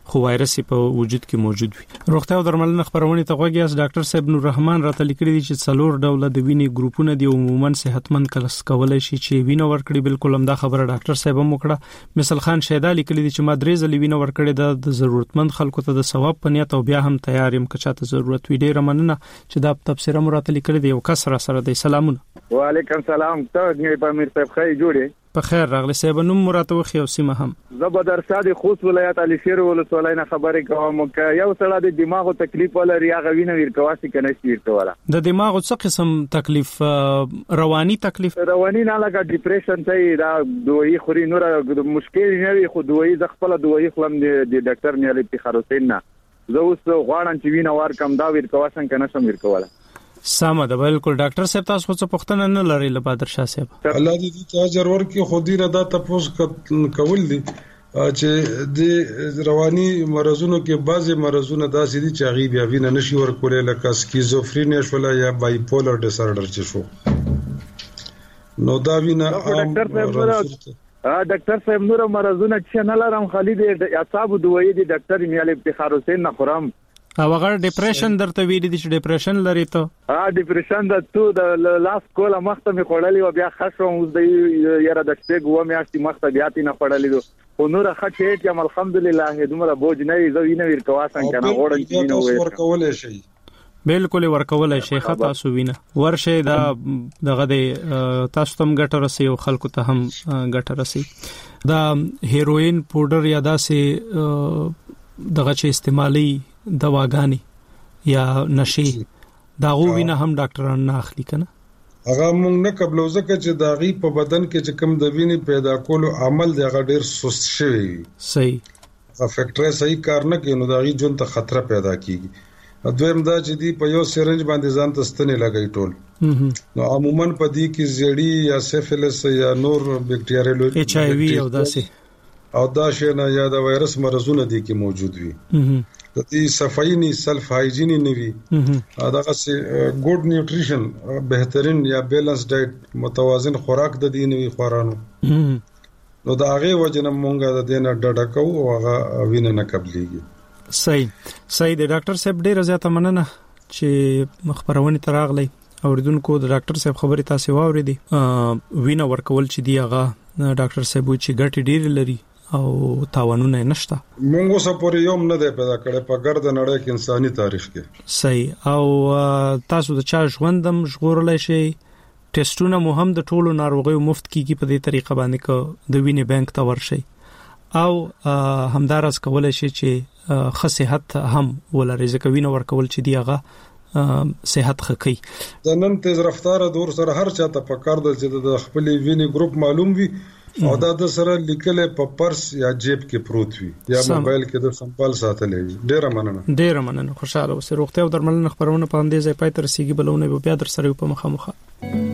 خو وایرس په وجود کې موجود وي. روغتیا او درملنه خبرونه ته غوږی ډاکټر صاحب نور رحمان راته لیکلي دي چې څلور ډوله د وینې ګروپونه دي عموما صحتمند کس کولای شي چې وینه ورکړي. بالکل هم دا خبره ډاکټر صاحب هم وکړه. مثال خان شیدا لیکلي دي چې ما درې ځلې وینه ورکړې د ضرورتمند خلکو ته د ثواب په نیت او بیا هم تیار یم که چاته ضرورت وي. ډیره مننه چې دا تبصره مو راته لیکلي دي. یو کس را سره دی. سلامونه. وعلیکم سلام. ته نه په امیر صاحب خیر جوړې په خیر راغلی صاحب. نوم مراته وخی او سیمه هم زبردر شاد خوست ولایت علي شیر ولسوالۍ نه خبرې کوم. که یو سړی د دماغو تکلیف ولري هغه وینه ورکواسي کنه شي ورکواله. د دماغو څه قسم تکلیف؟ رواني تکلیف؟ رواني نه لکه ډیپریشن ته دا دوی خوري نور مشکل نه وي خو دوی ز خپل دوی خلم د ډاکټر نه علي افتخار حسین نه زه اوس غواړم چې وینه ورکم دا ورکواسن کنه سم ورکواله. سمه ده. بالکل ډاکټر صاحب تاسو څه پوښتنه نه لرئ له بادر شاه صاحب؟ الله دې ته اجر ورکړي. خو دې ردا تاسو کول دي چې د رواني مرزونو کې بعضي مرزونه داسې دي چې هغه بیا وینه نشي ورکولای لکه سکیزوفرینیا شولا یا بایپولر ډیسارډر چې شو نو دا وینه ډاکټر صاحب نور مرزونه چې نه لرم خالي د اعصاب دوی د ډاکټر میال افتخار حسین نه خورم. او هغه ډیپریشن درته ویلي دي چې ډیپریشن لري ته؟ ډیپریشن د تو د لاس کوله مخته می خړلې او بیا خښوم اوس د یاره د شپږ و میاشتې مخته بیا تی نه خړلې دو او نور خټه چې الحمدلله دومره بوج نه وي زو وینه ورکواسن کنه غوړن چې نه ورکولای شي. بالکل ورکولای شي. خطا سو وینه ورشه دا دغه د تاسو تم ګټه رسي او خلکو ته هم ګټه رسي. دا هیروین پاوډر یا داسې دغه چې استعمالي دواګانی یا نشي دا غوینه هم ډاکټران نه اخلي کنه. هغه مونږ نه قبل وزکه چې داغي په بدن کې چې کم د وینې پیدا کولو عمل دی هغه ډیر سست شوی. صحیح. افیکټر صحیح کار نه کوي نو داغي جون ته خطر پیدا کیږي. دویم دا چې دی په یو سرنج باندې ځان ته ستنې لګای ټول نو عموما په دې کې زیړی یا سیفلس یا نور بکټیریل ایچ آی وی او داسې او دا شی نه یا د وایرس مرزونه دي کې موجود وي. د دې صفائی نه سلف هایجین نه وي. دا غسه ګډ نیوټریشن بهترین یا بیلانس ډایټ متوازن خوراک د دې نوي خورانو نو دا هغه وجنه مونږه د دینه ډډه کوو او هغه وینه نه قبليږي. صحیح دی ډاکټر صاحب ډیره زیاته مننه چې مخبرونه تراغلی اوریدونکو د ډاکټر صاحب خبرې تاسو واوریدي. وینه ورکول چې دی هغه ډاکټر صاحب چې ګټي ډیر لري او تاوانونه نشته. مونږ اوس پورې یوم نه دی پیدا کړی په ګرد نړۍ کې انساني تاریخ کې. صحیح. او تاسو د چا ژوندم ژغورلای شي ټیسټونه مو هم د ټولو ناروغیو مفت کیږي په دې طریقه باندې کو د وینې بانک ته ورشي او همدارس کولای شي چې خصيحت هم ولري ځکه وینه ورکول چې دی هغه صحت خکې. د نن تیز رفتار دور سره هر چاته په کار د چې د خپل وینې ګروپ معلوم وي او دا د سره لیکل په پرس یا جیب کې پروت وي یا موبایل کې د سمپل ساتلې وي. ډیره مننه. خوشاله اوسئ. روغتیا او درملنه خبرونه په اندازې پای تر سیګي بلونه بیا در سره په مخامخ.